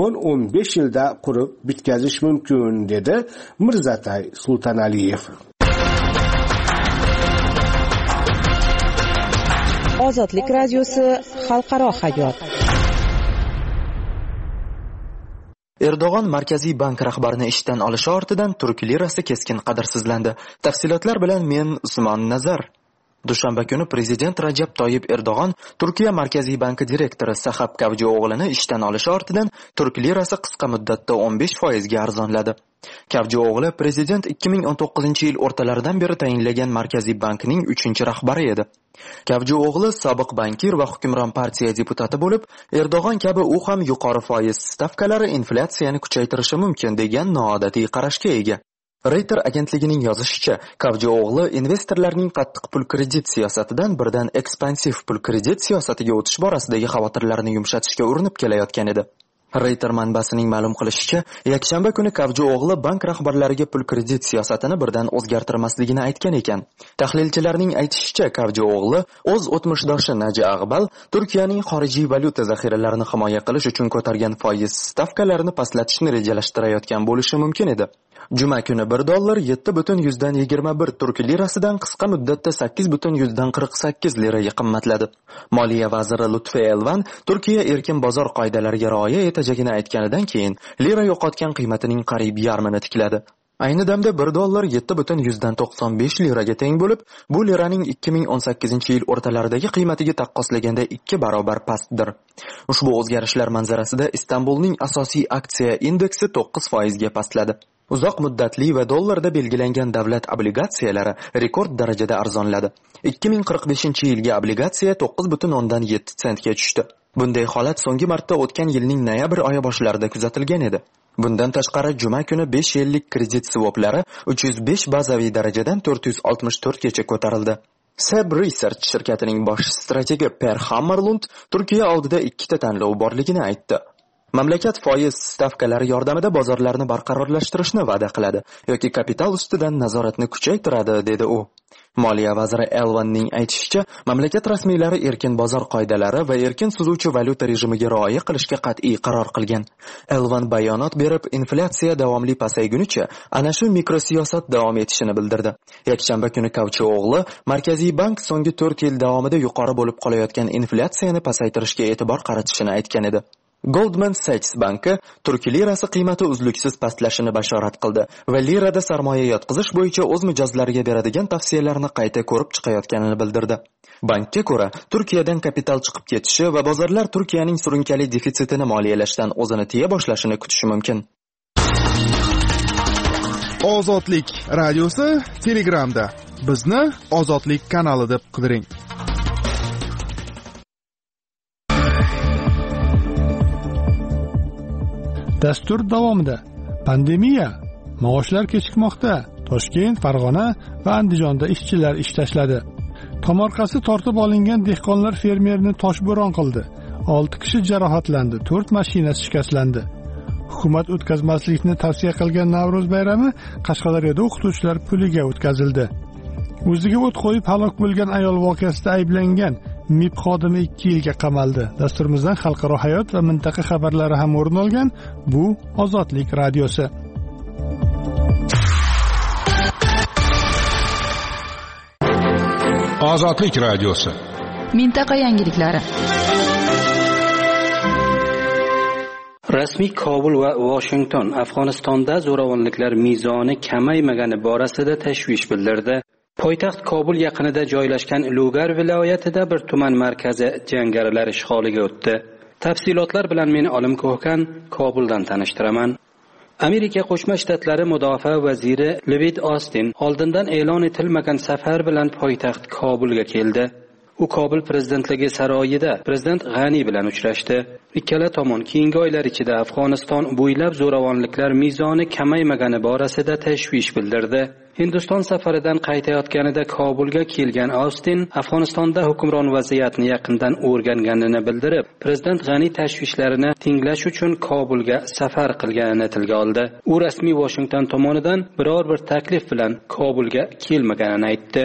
10-15 yilda qurib bitkazish mumkin, dedi Mirzatay Sultonaliyev. Ozodlik radiosi xalqaro hayot. Erdo'g'on Markaziy bank rahbarini ishdan olishi ortidan turk lirasi keskin qadrsizlandi. Tafsilotlar bilan men Usmon Nazar. Dushanba kuni prezident Rajab Toyyib Erdo'g'on Turkiya Markaziy banki direktori Sahab Kavcıoğlu'ni ishdan olishi ortidan turk lirasi qisqa muddatda 15% ga arzonladi. Kavcıoğlu prezident 2019-yil o'rtalaridan beri tayinlagan Markaziy bankning 3-rahbari edi. Kavcıoğlu sobiq bankir va hukmron partiya deputati bo'lib, Erdo'g'on kabi u ham yuqori foiz stavkalari inflyatsiyani kuchaytirishi mumkin degan noodatiy qarashga ega. Reuters agentligining yozishicha, Kavcıoğlu investorlarning qattiq pul kredit siyosatidan birdan ekspansiv pul kredit siyosatiga o'tish borasidagi xavotirlarini yumshatishga urinib kelayotgan edi. Reuters manbasining ma'lum qilishicha, yakshanba kuni Kavcıoğlu bank rahbarlariga pul kredit siyosatini birdan o'zgartirmasligini aytgan ekan. Tahlilchilarning aytishicha, Kavcıoğlu o'z o'tmishdoshi Naji Ag'bal Turkiyaning xorijiy valyuta zaxiralarini himoya qilish uchun ko'targan foiz stavkalarini pastlatishni rejalashtirayotgan bo'lishi mumkin edi. Juma kuni $1 7,21 turk lirasidan qisqa muddatda 8,48 liraga qimmatladi. Moliya vaziri Lutfi Elvan Turkiya erkin bozor qoidalariga rioya etajagini aytganidan keyin lira yo'qotgan qiymatining qariyb yarmini tikladi. Ayni damda $1 7,95 liraga teng bo'lib, bu liraning 2018-yil o'rtalaridagi qiymatiga taqqoslaganda 2 barobar pastdir. Ushbu o'zgarishlar manzarasida Istanbulning asosiy aksiya indeksi 9% ga pastladi. Uzoq muddatli va dollarda belgilangan davlat obligatsiyalari rekord darajada arzonladi. 2045-yilga obligatsiya 9,7 sentga tushdi. Bunday holat so'nggi marta o'tgan yilning noyabr oyi boshlarida kuzatilgan edi. Bundan tashqari juma kuni 5 yillik kredit swaplari 305 bazaviy darajadan 464 gacha ko'tarildi. SEB Research shirkatining bosh strategi Per Hammarlund Turkiya oldida ikkita tanlov borligini aytdi. mamlakat foiz stavkalari yordamida bozorlarni barqarorlashtirishni va'da qiladi yoki kapital ustidan nazoratni kuchaytiradi, dedi u. Moliya vaziri Elvanning aytishicha, mamlakat rasmiylari erkin bozor qoidalari va erkin suzuvchi valyuta rejimiga rioya qilishga qat'iy qaror qilgan. Elvan bayonot berib, inflyatsiya davomli pasaygunicha ana shu mikrosiyosat davom etishini bildirdi. Yakshanba kuni Kavchiog'li Markaziy bank so'nggi 4 yil davomida yuqori bo'lib qolayotgan inflyatsiyani pasaytirishga e'tibor qaratishini aytgan edi. Goldman Sachs banki turk lirasi qiymati uzluksiz pastlashini bashorat qildi va lirada sarmoya yotqizish bo'yicha o'z mijozlariga beradigan tavsiyalarni qayta ko'rib chiqayotganini bildirdi. Bankka ko'ra, Turkiyadan kapital chiqib ketishi va bozorlar Turkiyaning surunkali defitsitini moliyalashdan o'zini tiya boshlashini kutishi mumkin. Ozodlik radiosi Telegramda. Bizni Ozodlik kanali deb qidiring. Dastur davomida pandemiya, maoshlar kechikmoqda. Toshkent, Farg'ona va Andijonda ishchilar ish tashladi. Tomorqasi tortib olingan dehqonlar fermerni toshbo'ron qildi. 6 kishi jarohatlandi, 4 mashinasi shikastlandi. Hukumat o'tkazmaslikni tavsiya qilgan Navro'z bayrami Qashqadaryoda o'qituvchilar puliga o'tkazildi. O'ziga o't qo'yib halok bo'lgan ayol voqeasida ayblangan MIB xodimi 2 yilga qamaldi. Dasturimizdan xalqaro hayot va mintaqa xabarlari ham o'rin olgan. Bu Ozodlik radiosi. Ozodlik radiosi. Mintaqa yangiliklari. Rasmiy Kobul va Washington Afg'onistonda zo'ravonliklar mezoni kamaymagani borasida tashvish bildirdi. Poytaxt Kobul yaqinida joylashgan Lugar viloyatida bir tuman markazi jangarilar ishg'oliga o'tdi. Tafsilotlar bilan meni Olim Ko'hkan Kobuldan tanishtiraman. Amerika Qo'shma Shtatlari mudofaa vaziri Lloyd Austin oldindan e'lon etilmagan safar bilan poytaxt Kobulga keldi. U Kobul prezidentligi saroyida prezident G'ani bilan uchrashdi. Ikkala tomon keyingi oylar ichida Afg'oniston bo'ylab zo'ravonliklar mezoni kamaymagani borasida tashvish bildirdi. Hindiston safaridan qaytayotganida Kobulga kelgan Austin Afg'onistonda hukmron vaziyatni yaqindan o'rganganini bildirib, prezident G'ani tashvishlarini tinglash uchun Kobulga safar qilganini tilga oldi. U rasmiy Washington tomonidan biror bir taklif bilan Kobulga kelmaganini aytdi.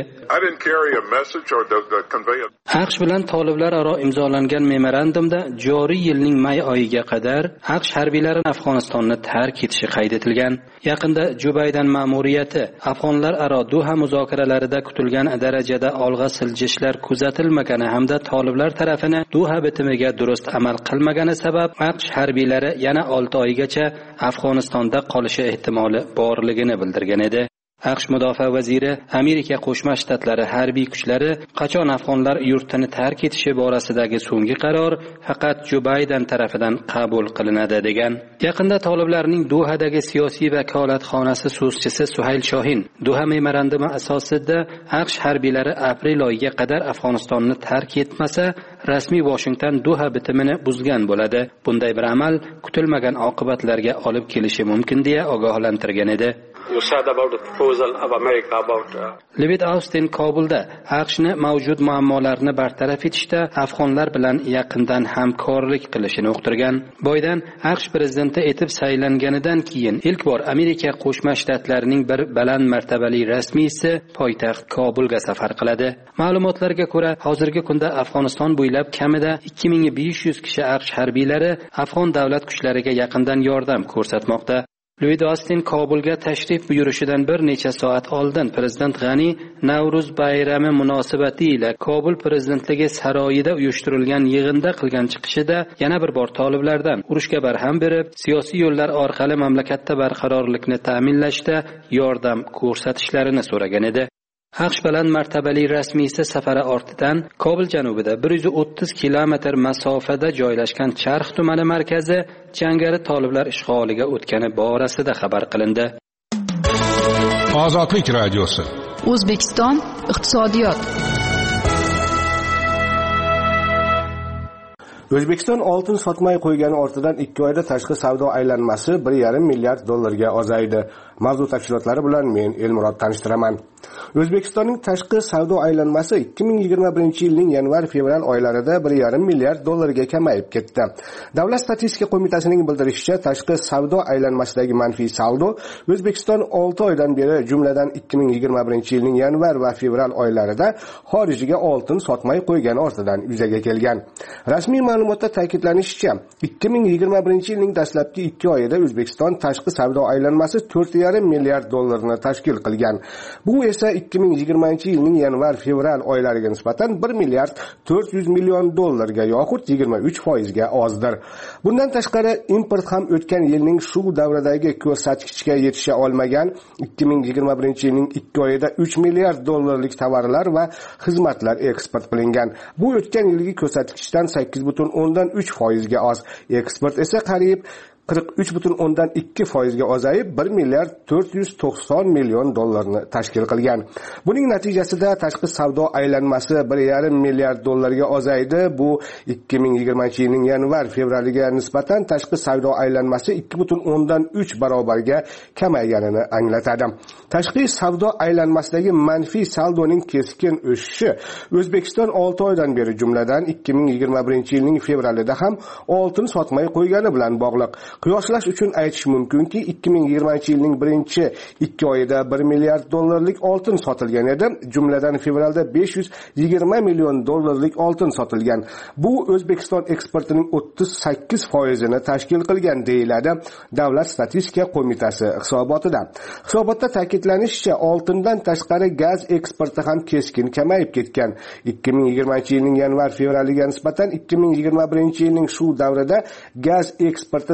AQSh bilan toliblar aro imzolangan memorandumda joriy yilning may oyiga qadar AQSh harbiylari Afg'onistonni tark etishi qayd etilgan. Yaqinda Jo Bayden ma'muriyati Afg'onlar aro Doha muzokaralarida kutilgan darajada olg'a siljishlar kuzatilmagani hamda toliblar tarafini Doha bitimiga durust amal qilmagani sabab AQSh harbiylari yana 6 oygacha Afg'onistonda qolishi ehtimoli borligini bildirgan edi. AQSh mudofaa vaziri Amerika Qo'shma Shtatlari harbiy kuchlari qachon afg'onlar yurtini tark etishi borasidagi so'nggi qaror faqat Jo Bayden tarafidan qabul qilinadi degan. Yaqinda toliblarning Dohadagi siyosiy vakolatxonasi so'zchisi Suhayl Shohin Doha memorandumi asosida AQSh harbiylari aprel oyiga qadar Afg'onistonni tark etmasa, rasmiy Washington Doha bitimini buzgan bo'ladi. Bunday bir amal kutilmagan oqibatlarga olib kelishi mumkin deya ogohlantirgan edi. Lloyd Austin Kobulda AQShni mavjud muammolarni bartaraf etishda afg'onlar bilan yaqindan hamkorlik qilishini uqtirgan. Bayden AQSh prezidenti etib saylanganidan keyin ilk bor Amerika Qo'shma Shtatlarining bir baland martabali rasmiysi poytaxt Kobulga safar qiladi. Ma'lumotlarga ko'ra, hozirgi kunda Afg'oniston bo'ylab kamida 2500 kishi AQSh harbiylari afg'on davlat kuchlariga yaqindan yordam ko'rsatmoqda. Lloyd Austin Kobulga tashrif buyurishidan bir necha soat oldin prezident G'ani Navro'z bayrami munosabati ila Kobul prezidentligi saroyida uyushtirilgan yig'inda qilgan chiqishida yana bir bor toliblardan urushga barham berib, siyosiy yo'llar orqali mamlakatda barqarorlikni ta'minlashda yordam ko'rsatishlarini so'ragan edi. AQSh bilan martabali rasmiysi safari ortidan Kobul janubida 130 kilometr masofada joylashgan Charx tumani markazi jangari toliblar ishg'oliga o'tgani borasida xabar qilindi. Ozodlik radiosi. O'zbekiston iqtisodiyot. O'zbekiston oltin sotmay qo'ygani ortidan 2 oyda tashqi savdo aylanmasi 1,5 milliard dollarga ozaydi. Mavzu tafsilotlari bilan men Elmurod tanishtiraman. O'zbekistonning tashqi savdo aylanmasi 2021-yilning yanvar-fevral oylarida 1,5 milliard dollarga kamayib ketdi. Davlat statistika qo'mitasining bildirishicha, tashqi savdo aylanmasidagi manfiy saldo O'zbekiston 6 oydan beri, jumladan 2021-yilning yanvar va fevral oylarida xorijga oltin sotmay qo'ygani ortidan yuzaga kelgan. Rasmiy ma'lumotda ta'kidlanishicha, 2021-yilning dastlabki 2 oyida O'zbekiston tashqi savdo aylanmasi 4,5 milliard dollarni tashkil qilgan. Bu esa 2020-yilning yanvar-fevral oylariga nisbatan 1 milliard 400 million dollarga yoxud 23% ga ozdir. Bundan tashqari, import ham o'tgan yilning shu davradagi ko'rsatkichga yetisha olmagan. 2021-yilning 2 oyida 3 milliard dollarlik tovarlar va xizmatlar eksport qilingan. Bu o'tgan yilgi ko'rsatkichdan 8,3% ga oz. Eksport esa qariyb 43,2% ga ozayib 1 milliard 490 million dollarni tashkil qilgan. Buning natijasida tashqi savdo aylanmasi 1,5 milliard dollarga ozaydi. Bu 2020-yilning yanvar-fevraliga nisbatan tashqi savdo aylanmasi 2,3 barobarga kamayganini anglatadi. Tashqi savdo aylanmasidagi manfiy saldoning keskin o'sishi O'zbekiston 6 oydan beri, jumladan 2021-yilning fevralida ham oltin sotmay qo'ygani bilan bog'liq. Qiyoslash uchun aytish mumkinki, 2020-yilning birinchi 2 oyida 1 milliard dollarlik oltin sotilgan edi, jumladan fevralda 520 million dollarlik oltin sotilgan. Bu O'zbekiston eksportining 38%ni tashkil qilgan, deyiladi Davlat statistika qo'mitasi hisobotida. Hisobotda ta'kidlanishicha, oltindan tashqari gaz eksporti ham keskin kamayib ketgan. 2020-yilning yanvar-fevraliga nisbatan 2021-yilning shu davrida gaz eksporti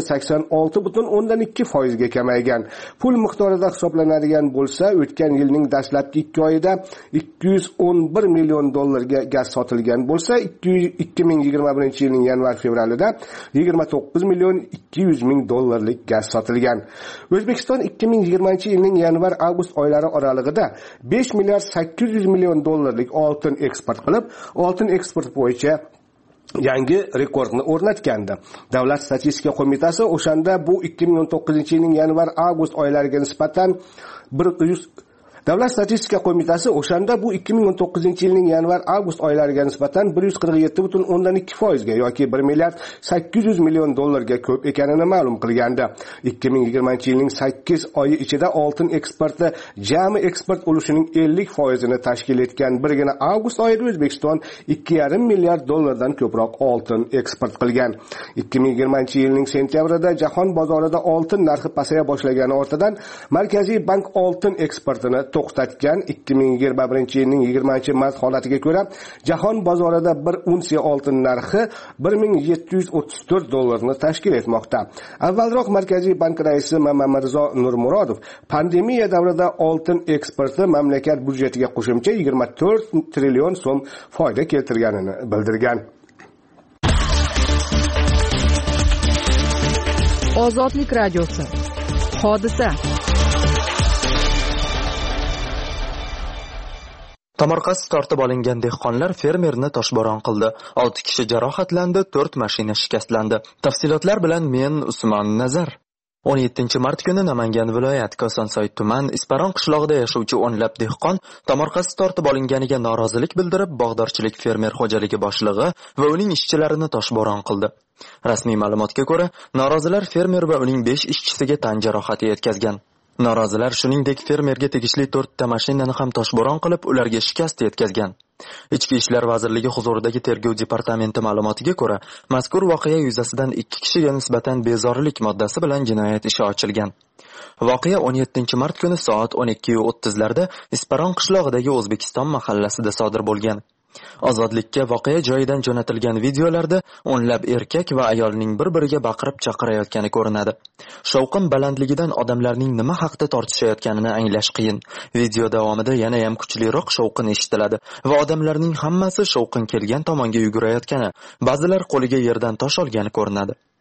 86,2% ga kamaygan. Pul miqdorida hisoblanadigan bo'lsa, o'tgan yilning dastlabki 2 oyida 211 million dollarga gaz sotilgan bo'lsa, 2021-yilning yanvar-fevralida 29 million 200 ming dollarlik gaz sotilgan. O'zbekiston 2020-yilning yanvar-avgust oylari oralig'ida 5 milliard 800 million dollarlik oltin eksport qilib, oltin eksport bo'yicha yangi rekordni o'rnatgandi. Davlat statistika qo'mitasi o'shanda bu 2019-yilning yanvar-avgust oylariga nisbatan 147,2% ga yoki 1 milliard 800 million dollarga ko'p ekanini ma'lum qilgandi. 2020-yilning 8 oyi ichida oltin eksporti jami eksport ulushining 50%ni tashkil etgan. Birgina avgust oyida O'zbekiston 2,5 milliard dollardan ko'proq oltin eksport qilgan. 2020-yilning sentyabrida jahon bozorida oltin narxi pasaya boshlagani ortidan Markaziy bank oltin eksportini to'xtatgan. 2021-yilning 20-mart holatiga ko'ra jahon bozorida 1 unsiya oltin narxi 1734 dollarni tashkil etmoqda. Avvalroq Markaziy bank raisi Mamamirzo Nurmurodov pandemiya davrida oltin eksporti mamlakat byudjetiga qo'shimcha 24 trillion so'm foyda keltirganini bildirgan. Ozodlik radiosi. Hodisa. Tomorqasi tortib olingan dehqonlar fermerni toshbo'ron qildi. 6 kishi jarohatlandi, 4 mashina shikastlandi. Tafsilotlar bilan men Usmon Nazar. 17-mart kuni Namangan viloyat Kosonsoy tuman Isparon qishlog'ida yashovchi o'nlab dehqon tomorqasi tortib olinganiga norozilik bildirib, bog'dorchilik fermer xo'jaligi boshlig'i va uning ishchilarini toshbo'ron qildi. Rasmiy ma'lumotga ko'ra, norozilar fermer va uning 5 ishchisiga tan jarohati yetkazgan. Norozilar shuningdek fermerga tegishli 4 ta mashinani ham toshbo'ron qilib, ularga shikast yetkazgan. Ichki ishlar vazirligi huzuridagi tergov departamenti ma'lumotiga ko'ra, mazkur voqea yuzasidan 2 kishiga nisbatan bezorilik moddasi bilan jinoyat ishi ochilgan. Voqea 17-mart kuni soat 12:30 larda Isparon qishlog'idagi O'zbekiston mahallasida sodir bo'lgan. Ozodlikka voqea joyidan jo'natilgan videolarda o'nlab erkak va ayolning bir-biriga baqirib chaqirayotgani ko'rinadi. Shovqin balandligidan odamlarning nima haqda tortishayotganini anglash qiyin. Video davomida yana ham kuchliroq shovqin eshitiladi va odamlarning hammasi shovqin kelgan tomonga yugurayotgani, ba'zilar qo'liga yerdan tosh olgani ko'rinadi.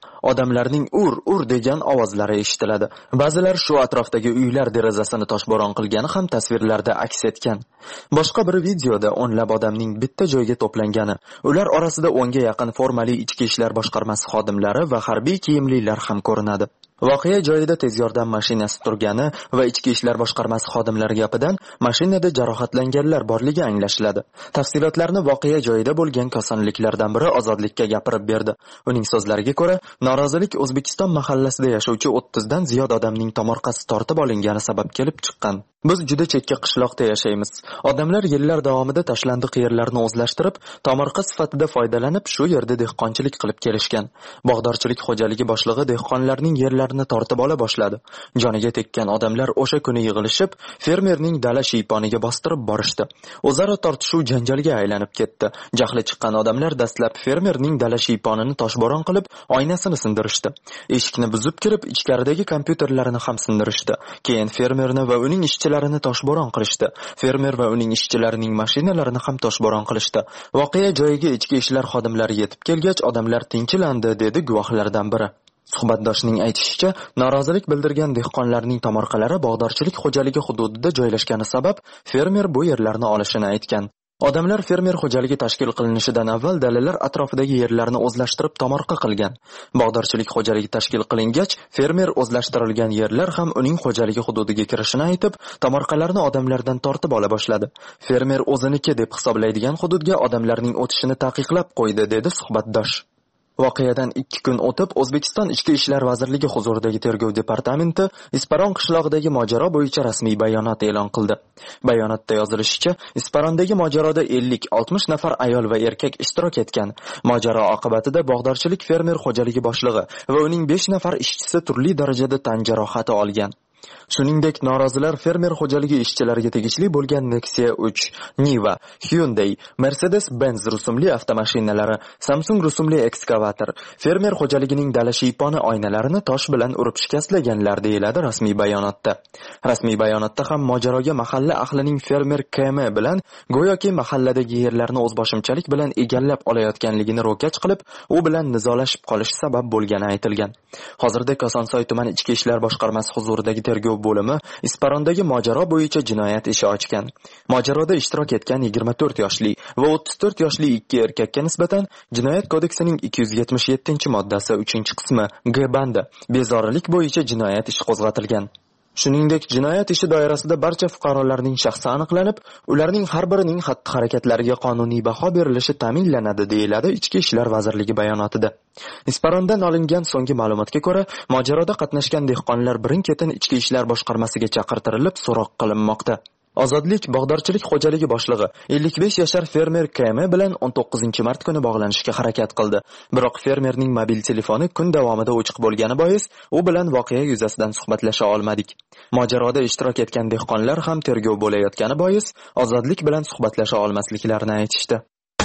Odamlarning ur degan ovozlari eshitiladi. Ba'zilar shu atrofdagi uylar derazasini toshbo'ron qilgani ham tasvirlarda aks etgan. Boshqa bir videoda o'nlab odamning bitta joyga to'plangani, ular orasida 10 ga yaqin formali ichki ishlar boshqarmasi xodimlari va harbiy kiyimlilar ham ko'rinadi. Voqea joyida tez yordam mashinasi turgani va ichki ishlar boshqarmasi xodimlari gapidan mashinada jarohatlanganlar borligi anglashiladi. Tafsilotlarni voqea joyida bo'lgan kosonliklardan biri Ozodlikka gapirib berdi. Uning so'zlariga ko'ra, norozilik O'zbekiston mahallasida yashovchi 30 dan ziyod odamning tomorqasi tortib olingani sabab kelib chiqqan. Biz juda chekka qishloqda yashaymiz. Odamlar yillar davomida tashlandiq yerlarni o'zlashtirib, tomorqa sifatida foydalanib, shu yerda dehqonchilik qilib kelishgan. Bog'dorchilik xo'jaligi boshlig'i dehqonlarning yerlarini tortib ola boshladi. Joniga tekkan odamlar o'sha kuni yig'ilishib, fermerning dala shiyponiga bostirib borishdi. O'zaro tortishuv janjalga aylanib ketdi. Jahli chiqqan odamlar dastlab fermerning dala shiyponini toshbo'ron qilib, oynasini sindirishdi. Eshikni buzib kirib, ichkaridagi kompyuterlarini ham sindirishdi. Keyin fermerni va uning ishchilarini toshbo'ron qilishdi. Fermer va uning ishchilarining mashinalarini ham toshbo'ron qilishdi. Voqea joyiga ichki ishlar xodimlari yetib kelgach, odamlar tinchilandi, dedi guvohlardan biri. Suhbatdoshning aytishicha, norozilik bildirgan dehqonlarning tomorqalari bog'dorchilik xo'jaligi hududida joylashgani sabab fermer bu yerlarni olishini aytgan. Odamlar fermer xo'jaligi tashkil qilinishidan avval dalalar atrofidagi yerlarni o'zlashtirib tomorqa qilgan. Bog'dorchilik xo'jaligi tashkil qilingach, fermer o'zlashtirilgan yerlar ham uning xo'jaligi hududiga kirishini aytib, tomorqalarni odamlardan tortib ola boshladi. Fermer o'ziniki deb hisoblaydigan hududga odamlarning o'tishini taqiqlab qo'ydi, dedi suhbatdosh. Voqeadan 2 kun o'tib, O'zbekiston Ichki ishlar vazirligi huzuridagi tergov departamenti Isparon qishlog'idagi mojaro bo'yicha rasmiy bayonot e'lon qildi. Bayonotda yozilishicha, Isparondagi mojaroda 50-60 nafar ayol va erkak ishtirok etgan. Mojaro oqibatida bog'dorchilik fermer xo'jaligi boshlig'i va uning 5 nafar ishchisi turli darajada tan jarohati olgan. Shuningdek, norozilar fermer xo'jaligi ishchilariga tegishli bo'lgan Nexia 3, Niva, Hyundai, Mercedes-Benz rusumli avtomashinalari, Samsung rusumli ekskavator, fermer xo'jaligining dala shiyponi oynalarini tosh bilan urib shikastlaganlar, deyiladi rasmiy bayonotda. Rasmiy bayonotda ham mojaroga mahalla ahlining fermer KM bilan go'yoki mahalladagi yerlarni o'zboshimchalik bilan egallab olayotganligini ro'kach qilib, u bilan nizolashib qolish sabab bo'lgani aytilgan. Hozirda Kosonsoy tuman ichki ishlar boshqarmasi huzuridagi tergov bo'limi Isparondagi mojaro bo'yicha jinoyat ishi ochgan. Mojaroda ishtirok etgan 24 yoshli va 34 yoshli 2 erkakka nisbatan Jinoyat kodeksining 277-moddasi 3-qismi G bandi bezorilik bo'yicha jinoyat ishi qo'zg'atilgan. Shuningdek, jinoyat ishi doirasida barcha fuqarolarning shaxsi aniqlanib, ularning har birining xatti-harakatlariga qonuniy baho berilishi ta'minlanadi, deyiladi Ichki ishlar vazirligi bayonotida. Isparondan olingan so'nggi ma'lumotga ko'ra, mojaroda qatnashgan dehqonlar birin-ketin Ichki ishlar boshqarmasiga chaqirtirilib, so'roq qilinmoqda. Ozodlik bog'dorchilik xo'jaligi boshlig'i 55 yashar fermer KM bilan 19-mart kuni bog'lanishga harakat qildi. Biroq fermerning mobil telefoni kun davomida o'chiq bo'lgani bois, u bilan voqea yuzasidan suhbatlasha olmadik. Mojaroda ishtirok etgan dehqonlar ham tergov bo'layotgani bois, Ozodlik bilan suhbatlasha olmasliklarini aytishdi.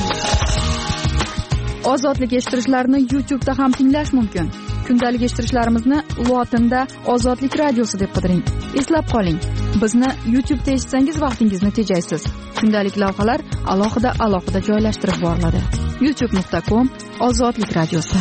Ozodlik eshittirishlarni YouTube'da ham tinglash mumkin. Kundalik eshittirishlarimizni lotinda Ozodlik radiosi deb qidiring. Eslab qoling, bizni YouTube'da eshitsangiz vaqtingizni tejaysiz. Kundalik lavhalar alohida joylashtirib boriladi. youtube.com/Ozodlik radiosi.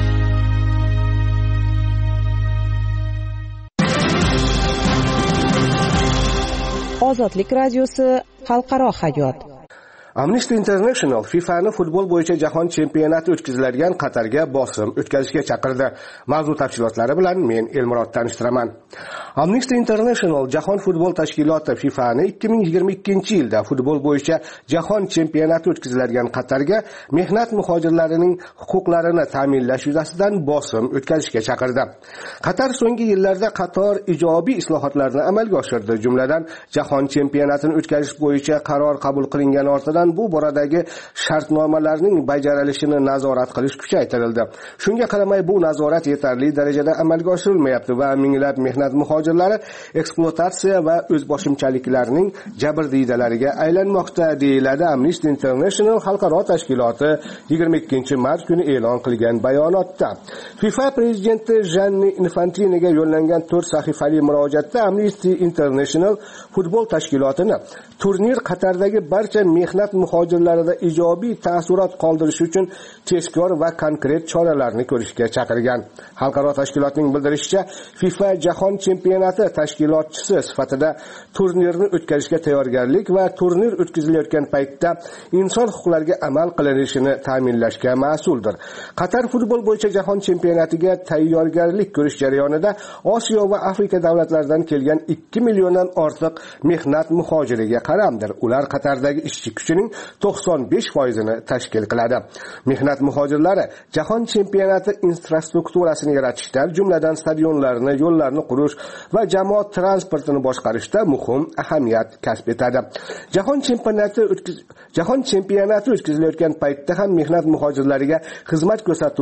Ozodlik radiosi xalqaro hayot. Amnesty International FIFA'ni futbol bo'yicha jahon chempionati o'tkaziladigan Qatarga bosim o'tkazishga chaqirdi. Mavzu tafsilotlari bilan men Elmurod tanishtiraman. Amnesty International jahon futbol tashkiloti FIFA'ni 2022-yilda futbol bo'yicha jahon chempionati o'tkaziladigan Qatarga mehnat muhojirlarining huquqlarini ta'minlash yuzasidan bosim o'tkazishga chaqirdi. Qatar so'nggi yillarda qator ijobiy islohotlarni amalga oshirdi. Jumladan, jahon chempionatini o'tkazish bo'yicha qaror qabul qilingan ortidan bu boradagi shartnomalarning bajarilishini nazorat qilish kuchaytirildi. Shunga qaramay bu nazorat yetarli darajada amalga oshirilmayapti va minglab mehnat muhojirlari ekspluatatsiya va o'zboshimchaliklarning jabrdiydalariga aylanmoqda, deyiladi Amnesty International xalqaro tashkiloti 22-mart kuni e'lon qilgan bayonotda. FIFA prezidenti Gianni Infantinoga yo'llangan 4 sahifali murojaatda Amnesty International futbol tashkilotini turnir Qatardagi barcha mehnat muhojirlarida ijobiy taassurot qoldirish uchun tezkor va konkret choralarni ko'rishga chaqirgan. Xalqaro tashkilotning bildirishicha, FIFA Jahon chempionati tashkilotchisi sifatida turnirni o'tkazishga tayyorgarlik va turnir o'tkazilayotgan paytda inson huquqlariga amal qilinishini ta'minlashga mas'uldir. Qatar futbol bo'yicha jahon chempionatiga tayyorgarlik ko'rish jarayonida Osiyo va Afrika davlatlaridan kelgan 2 milliondan ortiq mehnat muhojiriga qaramdir. Ular Qatardagi ishchi kuchining 95%ni tashkil qiladi. Mehnat muhojirlari jahon chempionati infrastrukturasini yaratishda, jumladan stadionlarni, yo'llarni qurish va jamoat transportini boshqarishda muhim ahamiyat kasb etadi. Jahon chempionati o'tkazilayotgan paytda ham mehnat muhojirlariga xizmat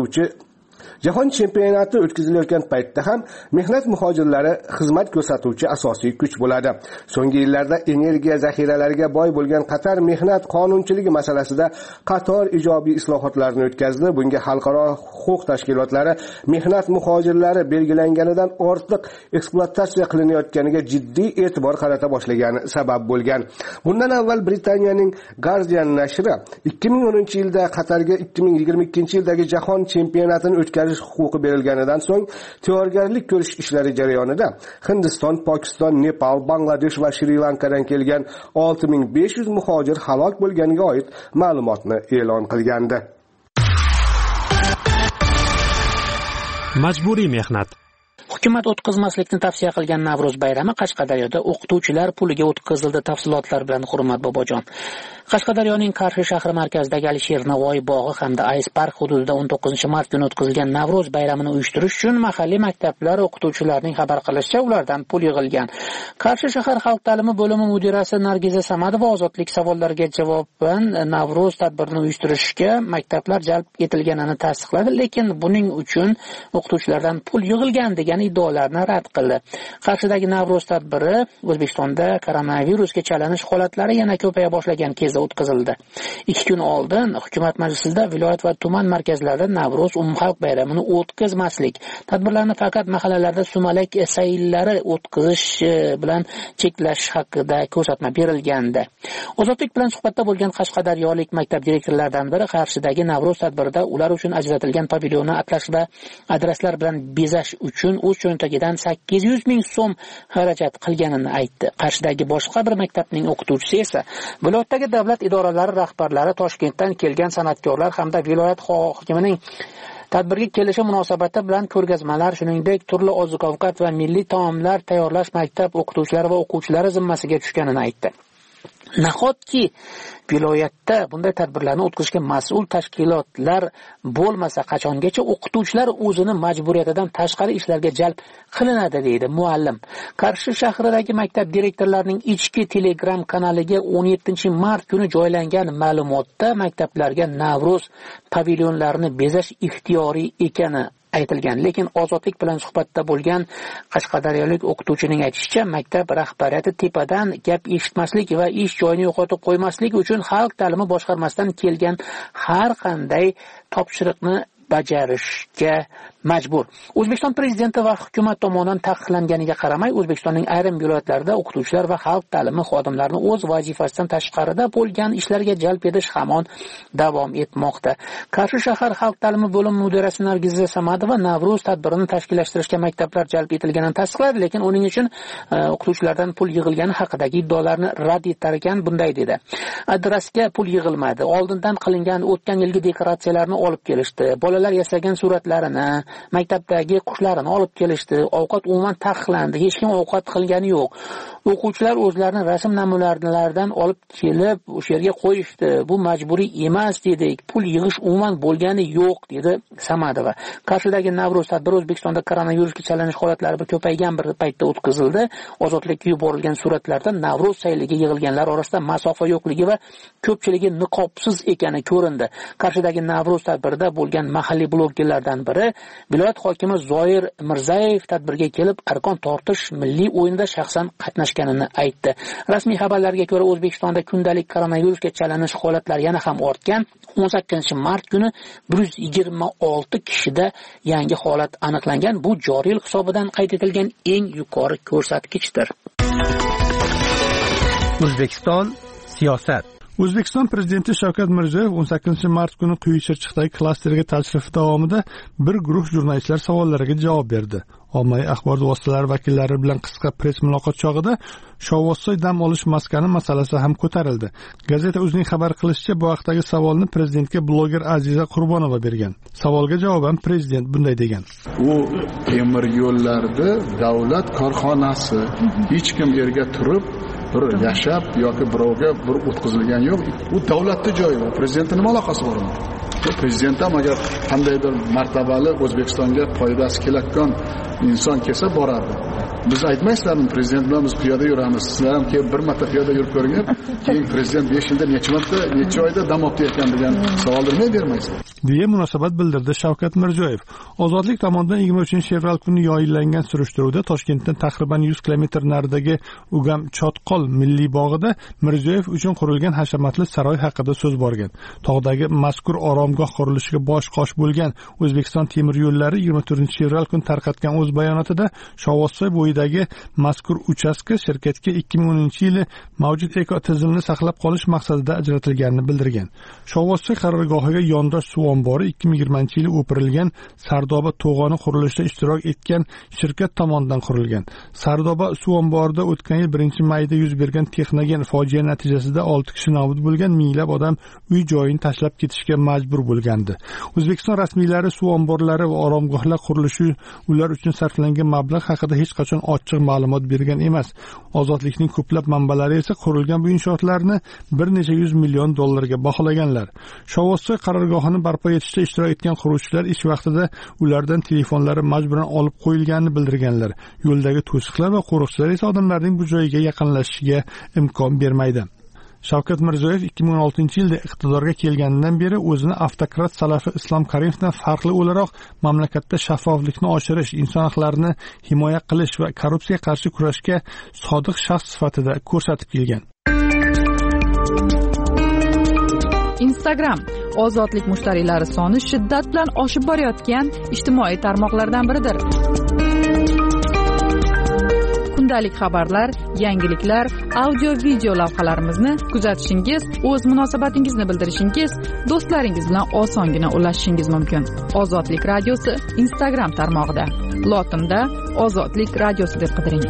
ko'rsatuvchi asosiy kuch bo'ladi. So'nggi yillarda energiya zaxiralariga boy bo'lgan Qatar mehnat qonunchiligi masalasida qator ijobiy islohotlarni o'tkazdi. Bunga xalqaro huquq tashkilotlari mehnat muhojirlari belgilanganidan ortiq ekspluatatsiya qilinayotganiga jiddiy e'tibor qarata boshlagani sabab bo'lgan. Bundan avval Britaniyaning Guardian nashri 2010-yilda Qatarga 2022-yildagi jahon chempionatini o'tkazish huquqi berilganidan so'ng tayyorgarlik ko'rish ishlari jarayonida Hindiston, Pokiston, Nepal, Bangladesh va Shri-Lankadan kelgan 6500 muhojir halok bo'lganiga oid ma'lumotni e'lon qilgandi. Majburiy mehnat. Hukumat o'tkazmaslikni tavsiya qilgan Navro'z bayrami Qashqadaryoda o'qituvchilar puliga o'tkazildi. Tafsilotlar bilan Hurmat Bobojon. Qashqadaryoning Qarshi shahri markazidagi Alisher Navoiy bog'i hamda Ice Park hududida 19-mart kuni o'tkazilgan Navro'z bayramini uyushtirish uchun mahalliy maktablar o'qituvchilarining xabar qilishicha ulardan pul yig'ilgan. Qarshi shahar xalq ta'limi bo'limi mudirasi Nargiza Samadova ozodlik savollariga javoban Navro'z tadbirini uyushtirishga maktablar jalb etilganini tasdiqladi, lekin buning uchun o'qituvchilardan pul yig'ilgan degan iddaolarni rad qildi. Qarshidagi Navro'z tadbiri O'zbekistonda koronavirusga chalinish holatlari yana ko'paya boshlagan kezda o'tkazildi. 2 kun oldin hukumat majlisida viloyat va tuman markazlarida Navro'z umumxalq bayramini o'tkazmaslik, tadbirlarni faqat mahallalarda sumalak sayillari o'tkazish bilan cheklash haqida ko'rsatma berilgandi. Ozodlik bilan suhbatda bo'lgan qashqadaryolik maktab direktorlaridan biri Qarshidagi Navro'z tadbirida ular uchun ajratilgan pavilyonni atlas va adreslar bilan bezash uchun o'z cho'ntagidan 800 ming so'm xarajat qilganini aytdi. Qarshidagi boshqa bir maktabning o'qituvchisi esa viloyatdagi davlat idoralari rahbarlari, Toshkentdan kelgan san'atkorlar hamda viloyat hokimining tadbirga kelishi munosabati bilan ko'rgazmalar, shuningdek turli oziq-ovqat va milliy taomlar tayyorlash maktab o'qituvchilari va o'quvchilari zimmasiga tushganini aytdi. Nahotki viloyatda bunday tadbirlarni o'tkazishga mas'ul tashkilotlar bo'lmasa, qachongacha o'qituvchilar o'zini majburiyatidan tashqari ishlarga jalb qilinadi, deydi muallim. Qarshi shahridagi maktab direktorlarining ichki Telegram kanaliga 17-mart kuni joylangan ma'lumotda maktablarga Navro'z pavilyonlarini bezash ixtiyoriy ekani aytilgan, lekin ozodlik bilan suhbatda bo'lgan qashqadaryolik o'qituvchining aytishicha, maktab rahbariyati tepadan gap eshitmaslik va ish joyini yo'qotib qo'ymaslik uchun xalq ta'limi boshqarmasidan kelgan har qanday topshiriqni bajarishga majbur. O'zbekiston prezidenti va hukumat tomonidan taqiqlanganiga qaramay, O'zbekistonning ayrim viloyatlarida o'qituvchilar va xalq ta'limi xodimlarini o'z vazifasidan tashqarida bo'lgan ishlarga jalb etish hamon davom etmoqda. Qarshi shahar xalq ta'limi bo'limi mudirasi Nargiza Samadova Navro'z tadbirini tashkillashtirishga maktablar jalb etilganini tasdiqladi, lekin uning uchun o'qituvchilardan pul yig'ilgani haqidagi iddaolarni rad etar ekan. Bunday dedi: adresga pul yig'ilmadi. Oldindan qilingan o'tgan yilgi dekoratsiyalarni olib kelishdi. Bolalar yasagan suratlarini, maktabdagi qushlarni olib kelishdi. Ovqat umuman taqiqlandi. Hech kim ovqat qilgani yo'q. O'quvchilar o'zlarining rasm namunalaridan olib kelib o'sha yerga qo'yishdi. Bu majburiy emas dedik. Pul yig'ish umuman bo'lgani yo'q, dedi Samadova. Qarshidagi Navro'z tadbiri O'zbekistonda koronavirusga chalinish holatlari ko'paygan bir paytda o'tkazildi. Ozodlikka yuborilgan suratlarda Navro'z sayliga yig'ilganlar orasida masofa yo'qligi va ko'pchiligi niqobsiz ekani ko'rindi. Qarshidagi Navro'z tadbirida bo'lgan mahalliy blogerlardan biri viloyat hokimi Zoir Mirzayev tadbirga kelib arqon tortish milliy o'yinida shaxsan qatnashganini aytdi. Rasmiy xabarlarga ko'ra, O'zbekistonda kundalik koronavirusga chalinish holatlari yana ham ortgan. 18-mart kuni 126 kishida yangi holat aniqlangan. Bu joriy yil hisobidan qayd etilgan eng yuqori ko'rsatkichdir. O'zbekiston siyosat. O'zbekiston Prezidenti Shavkat Mirziyoyev 18-mart kuni Quyi Chirchiqdagi klasterga tashrifi davomida bir guruh jurnalistlar savollariga javob berdi. Ommaviy axborot vositalari vakillari bilan qisqa press muloqot chog'ida Shovvozsoy dam olish maskani masalasi ham ko'tarildi. Gazeta o'zining xabar qilishicha, bu haqdagi savolni prezidentga bloger Aziza Qurbonova bergan. Savolga javoban prezident bunday degan: U temir yo'llarda davlat korxonasi, hech kim yerga turib bir yashab yoki birovga bir o'tkazilgan yo'q. U davlatning joyi. Prezidentning nima aloqasi bor unda? Prezident ham agar qandaydir martabali O'zbekistonga foydasi kelayotgan inson kelsa boradi. Biz aytmaysizlarmi, prezident bilan biz piyoda yuramiz. Sizlar ham kelib bir marta piyoda yurib ko'ring, keyin prezident 5 yilda necha oyda dam olib ekan degan savolni nima bermaysizlar? deya munosabat bildirdi Shavkat Mirziyoyev. Ozodlik tomonidan 23-fevral kuni yoyillangan surishtiruvda Toshkentdan taqriban 100 kilometr naridagi Ugam Chotqol milliy bog'ida Mirziyoyev uchun qurilgan hashamatli saroy haqida so'z borgan. Tog'dagi mazkur oromgoh qurilishiga bosh qosh bo'lgan O'zbekiston temir yo'llari 24-fevral kuni tarqatgan o'z bayonotida Shovvozsoy bo'yidagi mazkur uchastka shirkatga 2010-yili mavjud ekotizimni saqlab qolish maqsadida ajratilganini bildirgan. Shovvozsoy qarorgohiga yondosh suv ombori 2020-yili o'pirilgan Sardoba to'g'oni qurilishida ishtirok etgan shirkat tomonidan qurilgan. Sardoba suv omborida o'tgan yil 1-mayda yuz bergan texnogen fojia natijasida 6 kishi nobud bo'lgan, minglab odam uy joyini tashlab ketishga majbur bo'lgandi. O'zbekiston rasmiylari suv omborlari va oromgohlar qurilishi ular uchun sarflangan mablag' haqida hech qachon ochiq ma'lumot bergan emas. Ozodlikning ko'plab manbalari esa qurilgan bu inshootlarni bir necha $100 million ga baholaganlar. Shovvozsoy qarorgohini barpo etishda ishtirok etgan quruvchilar ish vaqtida ulardan telefonlari majburan olib qo'yilganini bildirganlar. Yo'ldagi to'siqlar va qo'riqchilar esa odamlarning bu joyga yaqinlashishiga imkon bermaydi. Shavkat Mirziyoyev 2016-yilda iqtidorga kelganidan beri o'zini avtokrat Salafi Islom Karimovdan farqli o'laroq mamlakatda shaffoflikni oshirish, inson haqlarini himoya qilish va korrupsiyaga qarshi kurashga sodiq shaxs sifatida ko'rsatib kelgan. Instagram ozodlik mushtariylari soni shiddat bilan oshib borayotgan ijtimoiy tarmoqlardan biridir. Kundalik xabarlar, yangiliklar, audio-video lavhalarimizni kuzatishingiz, o'z munosabatingizni bildirishingiz, do'stlaringiz bilan osongina ulashishingiz mumkin. Ozodlik radiosi Instagram tarmog'ida. Lotinda Ozodlik radiosi deb qidiring.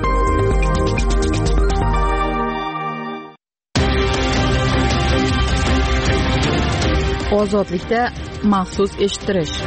Ozodlikda maxsus eshittirish.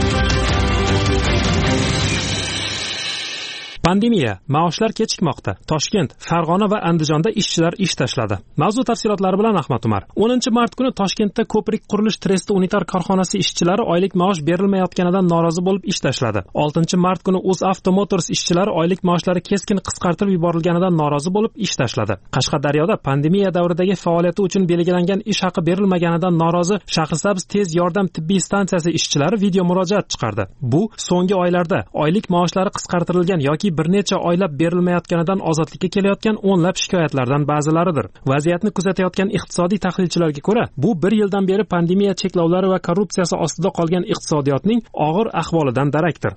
Pandemiya, maoshlar kechikmoqda. Toshkent, Farg'ona va Andijonda ishchilar ish tashladi. Mavzu tafsilotlari bilan Ahmad Umar. 10-mart kuni Toshkentda ko'prik qurilish tresti unitar korxonasi ishchilari oylik maosh berilmayotganidan norozi bo'lib ish tashladi. 6-mart kuni UzAuto Motors ishchilari oylik maoshlari keskin qisqartirib yuborilganidan norozi bo'lib ish tashladi. Qashqadaryoda pandemiya davridagi faoliyati uchun belgilangan ish haqi berilmaganidan norozi Shahrisabz tez yordam tibbiy stansiyasi ishchilari video murojaat chiqardi. Bu so'nggi oylarda oylik maoshlari qisqartirilgan yoki bir necha oylab berilmayotganidan ozodlikka kelayotgan o'nlab shikoyatlardan ba'zilaridir. Vaziyatni kuzatayotgan iqtisodiy tahlilchilarga ko'ra, bu bir yildan beri pandemiya cheklovlari va korrupsiyasi ostida qolgan iqtisodiyotning og'ir ahvolidan darakdir.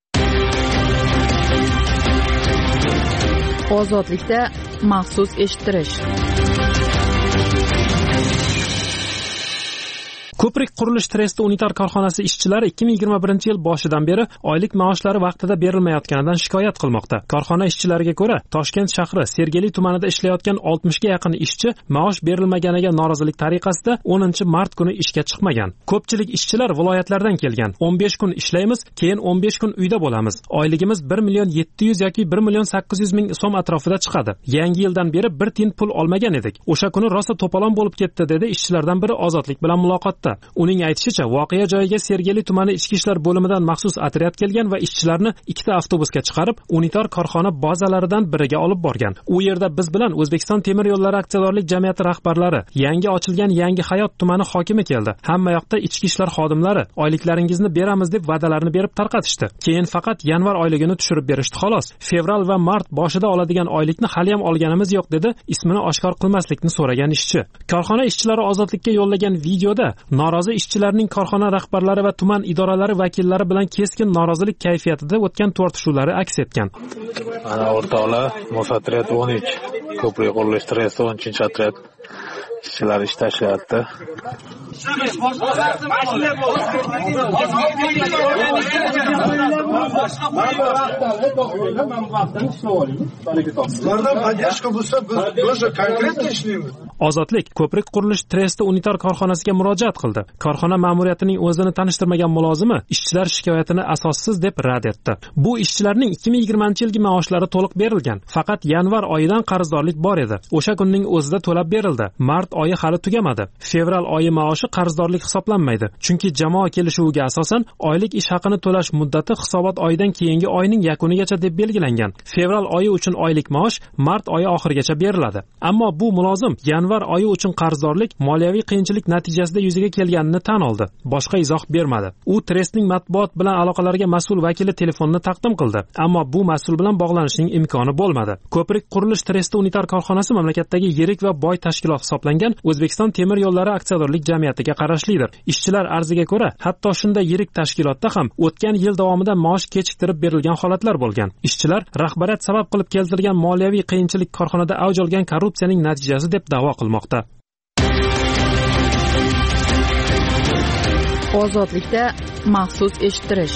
Ozodlikda maxsus eshittirish. Ko'prik qurilish tresti unitar korxonasi ishchilari 2021-yil boshidan beri oylik maoshlari vaqtida berilmayotganidan shikoyat qilmoqda. Korxona ishchilariga ko'ra, Toshkent shahri Sergeli tumanida ishlayotgan 60 ga yaqin ishchi maosh berilmaganiga norozilik tariqasida 10-mart kuni ishga chiqmagan. Ko'pchilik ishchilar viloyatlardan kelgan. 15 kun ishlaymiz, keyin 15 kun uyda bo'lamiz. Oyligimiz 1.700.000 yoki 1.800.000 so'm atrofida chiqadi. Yangi yildan beri bir tiyin pul olmagan edik. O'sha kuni rosa to'polon bo'lib ketdi, dedi ishchilardan biri Ozodlik bilan muloqotda. Uning aytishicha, voqea joyiga Sergeli tumani ichki ishlar bo'limidan maxsus otryad kelgan va ishchilarni 2 avtobusga chiqarib, unitar korxona bazalaridan biriga olib borgan. U yerda biz bilan O'zbekiston temir yo'llari aksiyadorlik jamiyati rahbarlari, yangi ochilgan Yangi hayot tumani hokimi keldi. Hamma yoqda ichki ishlar xodimlari oyliklaringizni beramiz deb va'dalarni berib tarqatishdi. Keyin faqat yanvar oyligini tushirib berishdi xolos. Fevral va mart boshida oladigan oylikni hali ham olganimiz yo'q, dedi ismini oshkor qilmaslikni so'ragan ishchi. Korxona ishchilari ozodlikka yo'llagan videoda norozi ishchilarning korxona rahbarlari va tuman idoralari vakillari bilan keskin norozilik kayfiyatida o'tgan tortishuvlari aks etgan. Ana o'rtoqlar, Mosatret 13, ko'prik qurilish tresti 10-otryad. ishchilar ish tashlayapti. Ozodlik Ko'prik qurilish tresti unitar korxonasiga murojaat qildi. Korxona ma'muriyatining o'zini tanishtirmagan mulozimi ishchilar shikoyatini asossiz deb rad etdi. Bu ishchilarning 2020-yilgi maoshlari to'liq berilgan. Faqat yanvar oyidan qarzdorlik bor edi. O'sha kunning o'zida to'lab berildi. Mart oyi hali tugamadi. Fevral oyi maoshi qarzdorlik hisoblanmaydi. Chunki jamoa kelishuviga asosan oylik ish haqini to'lash muddati hisobot oyidan keyingi oyning yakunigacha deb belgilangan. Fevral oyi uchun oylik maosh mart oyi oxirigacha beriladi. Ammo bu mulozim yanvar oyi uchun qarzdorlik moliyaviy qiyinchilik natijasida yuzaga kelganini tan oldi. Boshqa izoh bermadi. U trestning matbuot bilan aloqalarga mas'ul vakili telefonni taqdim qildi. Ammo bu mas'ul bilan bog'lanishning imkoni bo'lmadi. Ko'prik qurilish tresti unitar korxonasi mamlakatdagi yirik va boy tashkilot hisoblangan O'zbekiston temir yo'llari aksiyadorlik jamiyatiga qarashlidir. Ishchilar arziga ko'ra, hatto shunday yirik tashkilotda ham o'tgan yil davomida maosh kechiktirib berilgan holatlar bo'lgan. Ishchilar rahbariyat sabab qilib keltirgan moliyaviy qiyinchilik korxonada avj olgan korrupsiyaning natijasi deb da'vo qilmoqda. Ozodlikda maxsus eshittirish.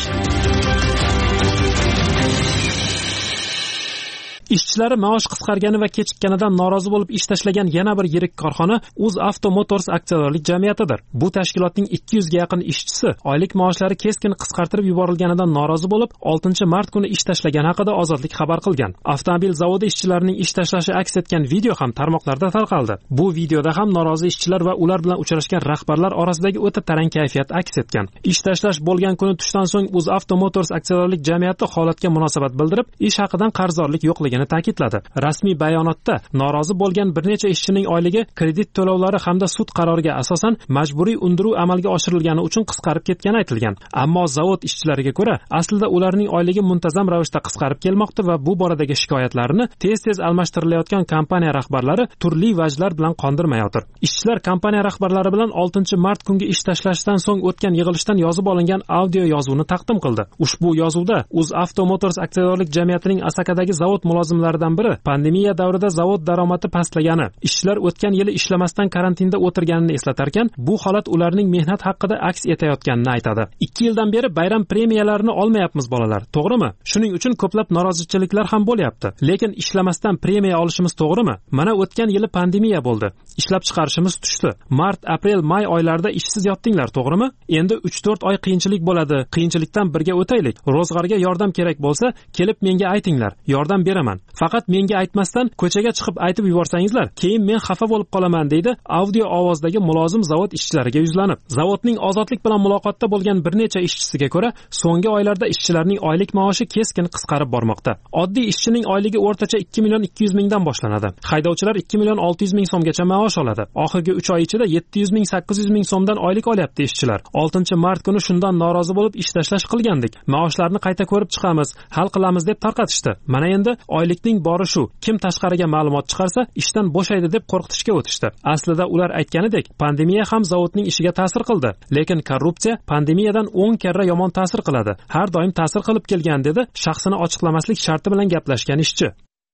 Ishchilari maosh qisqargani va kechikkanidan norozi bo'lib ish tashlagan yana bir yirik korxona UzAvto Motors aksiyadorlik jamiyatidir. Bu tashkilotning 200 ga yaqin ishchisi oylik maoshlari keskin qisqartirib yuborilganidan norozi bo'lib 6-mart kuni ish tashlagan haqida Ozodlik xabar qilgan. Avtomobil zavodi ishchilarining ish tashlashi aks etgan video ham tarmoqlarda tarqaldi. Bu videoda ham norozi ishchilar va ular bilan uchrashgan rahbarlar orasidagi o'ta tarang kayfiyat aks etgan. Ish tashlash bo'lgan kuni tushdan so'ng UzAvto Motors aksiyadorlik jamiyati holatga munosabat bildirib, ish haqidan qarzdorlik yo'qligini ta'kidladi. Rasmiy bayonotda norozi bo'lgan bir necha ishchining oyligi kredit to'lovlari hamda sud qaroriga asosan majburiy undiruv amalga oshirilgani uchun qisqarib ketgani aytilgan. Ammo zavod ishchilariga ko'ra, aslida ularning oyligi muntazam ravishda qisqarib kelmoqda va bu boradagi shikoyatlarini tez-tez almashtirilayotgan kompaniya rahbarlari turli vajlar bilan qondirmayotir. Ishchilar kompaniya rahbarlari bilan 6-mart kungi ish tashlashdan so'ng o'tgan yig'ilishdan yozib olingan audio yozuvni taqdim qildi. Ushbu yozuvda UzAvto Motors aksiyadorlik jamiyatining Asakadagi zavod mulozimlaridan biri pandemiya davrida zavod daromadi pastlagani, ishchilar o'tgan yili ishlamasdan karantinda o'tirganini eslatarkan, bu holat ularning mehnat haqida aks etayotganini aytadi. 2 yildan beri bayram premiyalarini olmayapmiz bolalar, to'g'rimi? Shuning uchun ko'plab norozichiliklar ham bo'lyapti. Lekin ishlamasdan premiya olishimiz to'g'rimi? Mana o'tgan yili pandemiya bo'ldi. Ishlab chiqarishimiz tushdi. Mart, aprel, may oylarida ishsiz yotdinglar, to'g'rimi? Endi 3-4 oy qiyinchilik bo'ladi. Qiyinchilikdan birga o'taylik. Ro'zg'orga yordam kerak bo'lsa, kelib menga aytinglar. Yordam beraman. Faqat menga aytmasdan ko'chaga chiqib aytib yuborsangizlar, keyin men xafa bo'lib qolaman, deydi audio ovozdagi mulozim zavod ishchilariga yuzlanib. Zavodning Ozodlik bilan muloqotda bo'lgan bir necha ishchisiga ko'ra, so'nggi oylarda ishchilarning oylik maoshi keskin qisqarib bormoqda. Oddiy ishchining oyligi o'rtacha 2.200.000 dan boshlanadi. Haydovchilar 2.600.000 so'mgacha maosh oladi. Oxirgi 3 oy ichida 700.000-800.000 so'mdan oylik olyapti ishchilar. 6-mart kuni shundan norozi bo'lib ish tashlash qilgandik. Maoshlarni qayta ko'rib chiqamiz, hal qilamiz deb tarqatishdi. Mana endi oylikning bori shu. Kim tashqariga ma'lumot chiqarsa, ishdan bo'shaydi deb qo'rqitishga o'tishdi. Aslida ular aytganidek, pandemiya ham zavodning ishiga ta'sir qildi. Lekin korrupsiya pandemiyadan 10 karra yomon ta'sir qiladi. Har doim ta'sir qilib kelgan, dedi shaxsini ochiqlamaslik sharti bilan gaplashgan ishchi.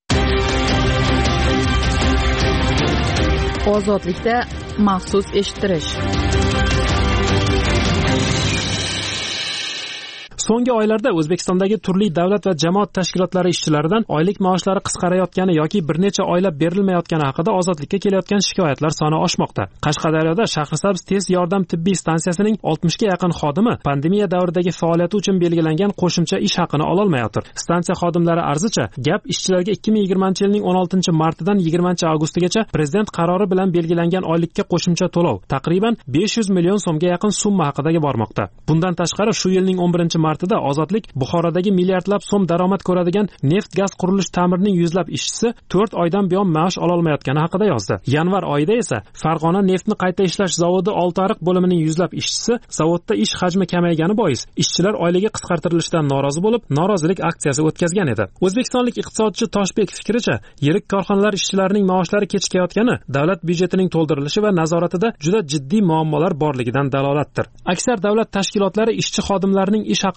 Ozodlikda maxsus eshittirish. So'nggi oylarda O'zbekistondagi turli davlat va jamoat tashkilotlari ishchilaridan oylik maoshlari qisqarayotgani yoki bir necha oylab berilmayotgani haqida Ozodlikka kelayotgan shikoyatlar soni oshmoqda. Qashqadaryoda Shahrisabz tez yordam tibbiy stansiyasining 60 ga yaqin xodimi pandemiya davridagi faoliyati uchun belgilangan qo'shimcha ish haqini ola olmayotir. Stansiya xodimlari arzicha, gap ishchilarga 2020-yilning 16-martidan 20-avgustigacha prezident qarori bilan belgilangan oylikka qo'shimcha to'lov, taqriban 500 million so'mga yaqin summa haqida bormoqda. Bundan tashqari shu yilning 11-martida Ozodlik Buxorodagi milliardlab so'm daromad ko'radigan neft-gaz qurilish ta'mirining yuzlab ishchisi 4 oydan buyon maosh ola olmayotgani haqida yozdi. Yanvar oyida esa Farg'ona neftni qayta ishlash zavodi Oltiariq bo'limining yuzlab ishchisi zavodda ish hajmi kamaygani bois ishchilar oyligi qisqartirilishidan norozi bo'lib, norozilik aksiyasi o'tkazgan edi. O'zbekistonlik iqtisodchi Toshbek fikricha, yirik korxonalar ishchilarining maoshlari kechikayotgani davlat byudjetining to'ldirilishi va nazoratida juda jiddiy muammolar borligidan dalolatdir. Aksar davlat tashkilotlari ishchi xodimlarining ish haqi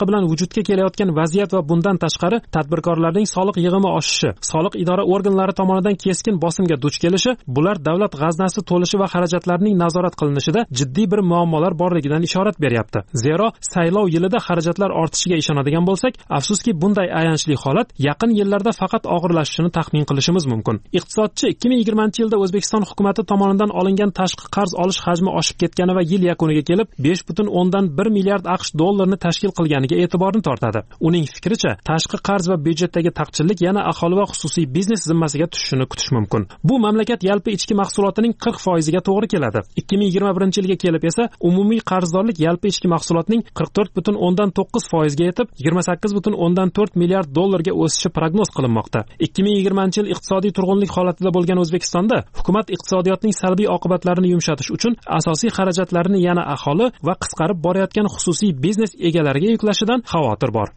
bilan vujudga kelayotgan vaziyat va bundan tashqari tadbirkorlarning soliq yig'imi oshishi, soliq idora organlari tomonidan keskin bosimga duch kelishi, bular davlat g'aznasi to'lishi va xarajatlarning nazorat qilinishida jiddiy bir muammolar borligidan ishorat beryapti. Zero, saylov yilida xarajatlar ortishiga ishonadigan bo'lsak, afsuski bunday ayanchli holat yaqin yillarda faqat og'irlashishini taxmin qilishimiz mumkin. Iqtisodchi 2020-yilda O'zbekiston hukumati tomonidan olingan tashqi qarz olish hajmi oshib ketgani va yil yakuniga kelib 5.1 milliard AQSh dollarini tashkil qilganiga e'tiborni tortadi. Uning fikricha, tashqi qarz va byudjetdagi taqchillik yana aholi va xususiy biznes zimmasiga tushishini kutish mumkin. Bu mamlakat yalpi ichki mahsulotining 40% ga to'g'ri keladi. 2021-yilga kelib esa umumiy qarzdorlik yalpi ichki mahsulotining 44.9% ga yetib, 28.4 milliard dollarga o'sishi prognoz qilinmoqda. 2020-yil iqtisodiy turg'unlik holatida bo'lgan O'zbekistonda hukumat iqtisodiyotning salbiy oqibatlarini yumshatish uchun asosiy xarajatlarini yana aholi va qisqarib borayotgan xususiy biznes egalariga yuklashidan xavotir bor.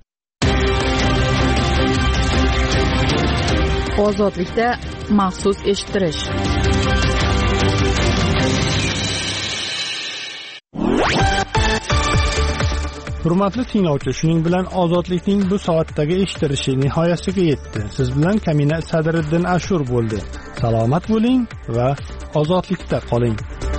Ozodlikda maxsus eshittirish. Hurmatli tinglovchi, shuning bilan ozodlikning bu soatdagi eshittirishi nihoyasiga yetdi. Siz bilan Kamina Sadriddin Ashur bo'ldi. Salomat bo'ling va ozodlikda qoling.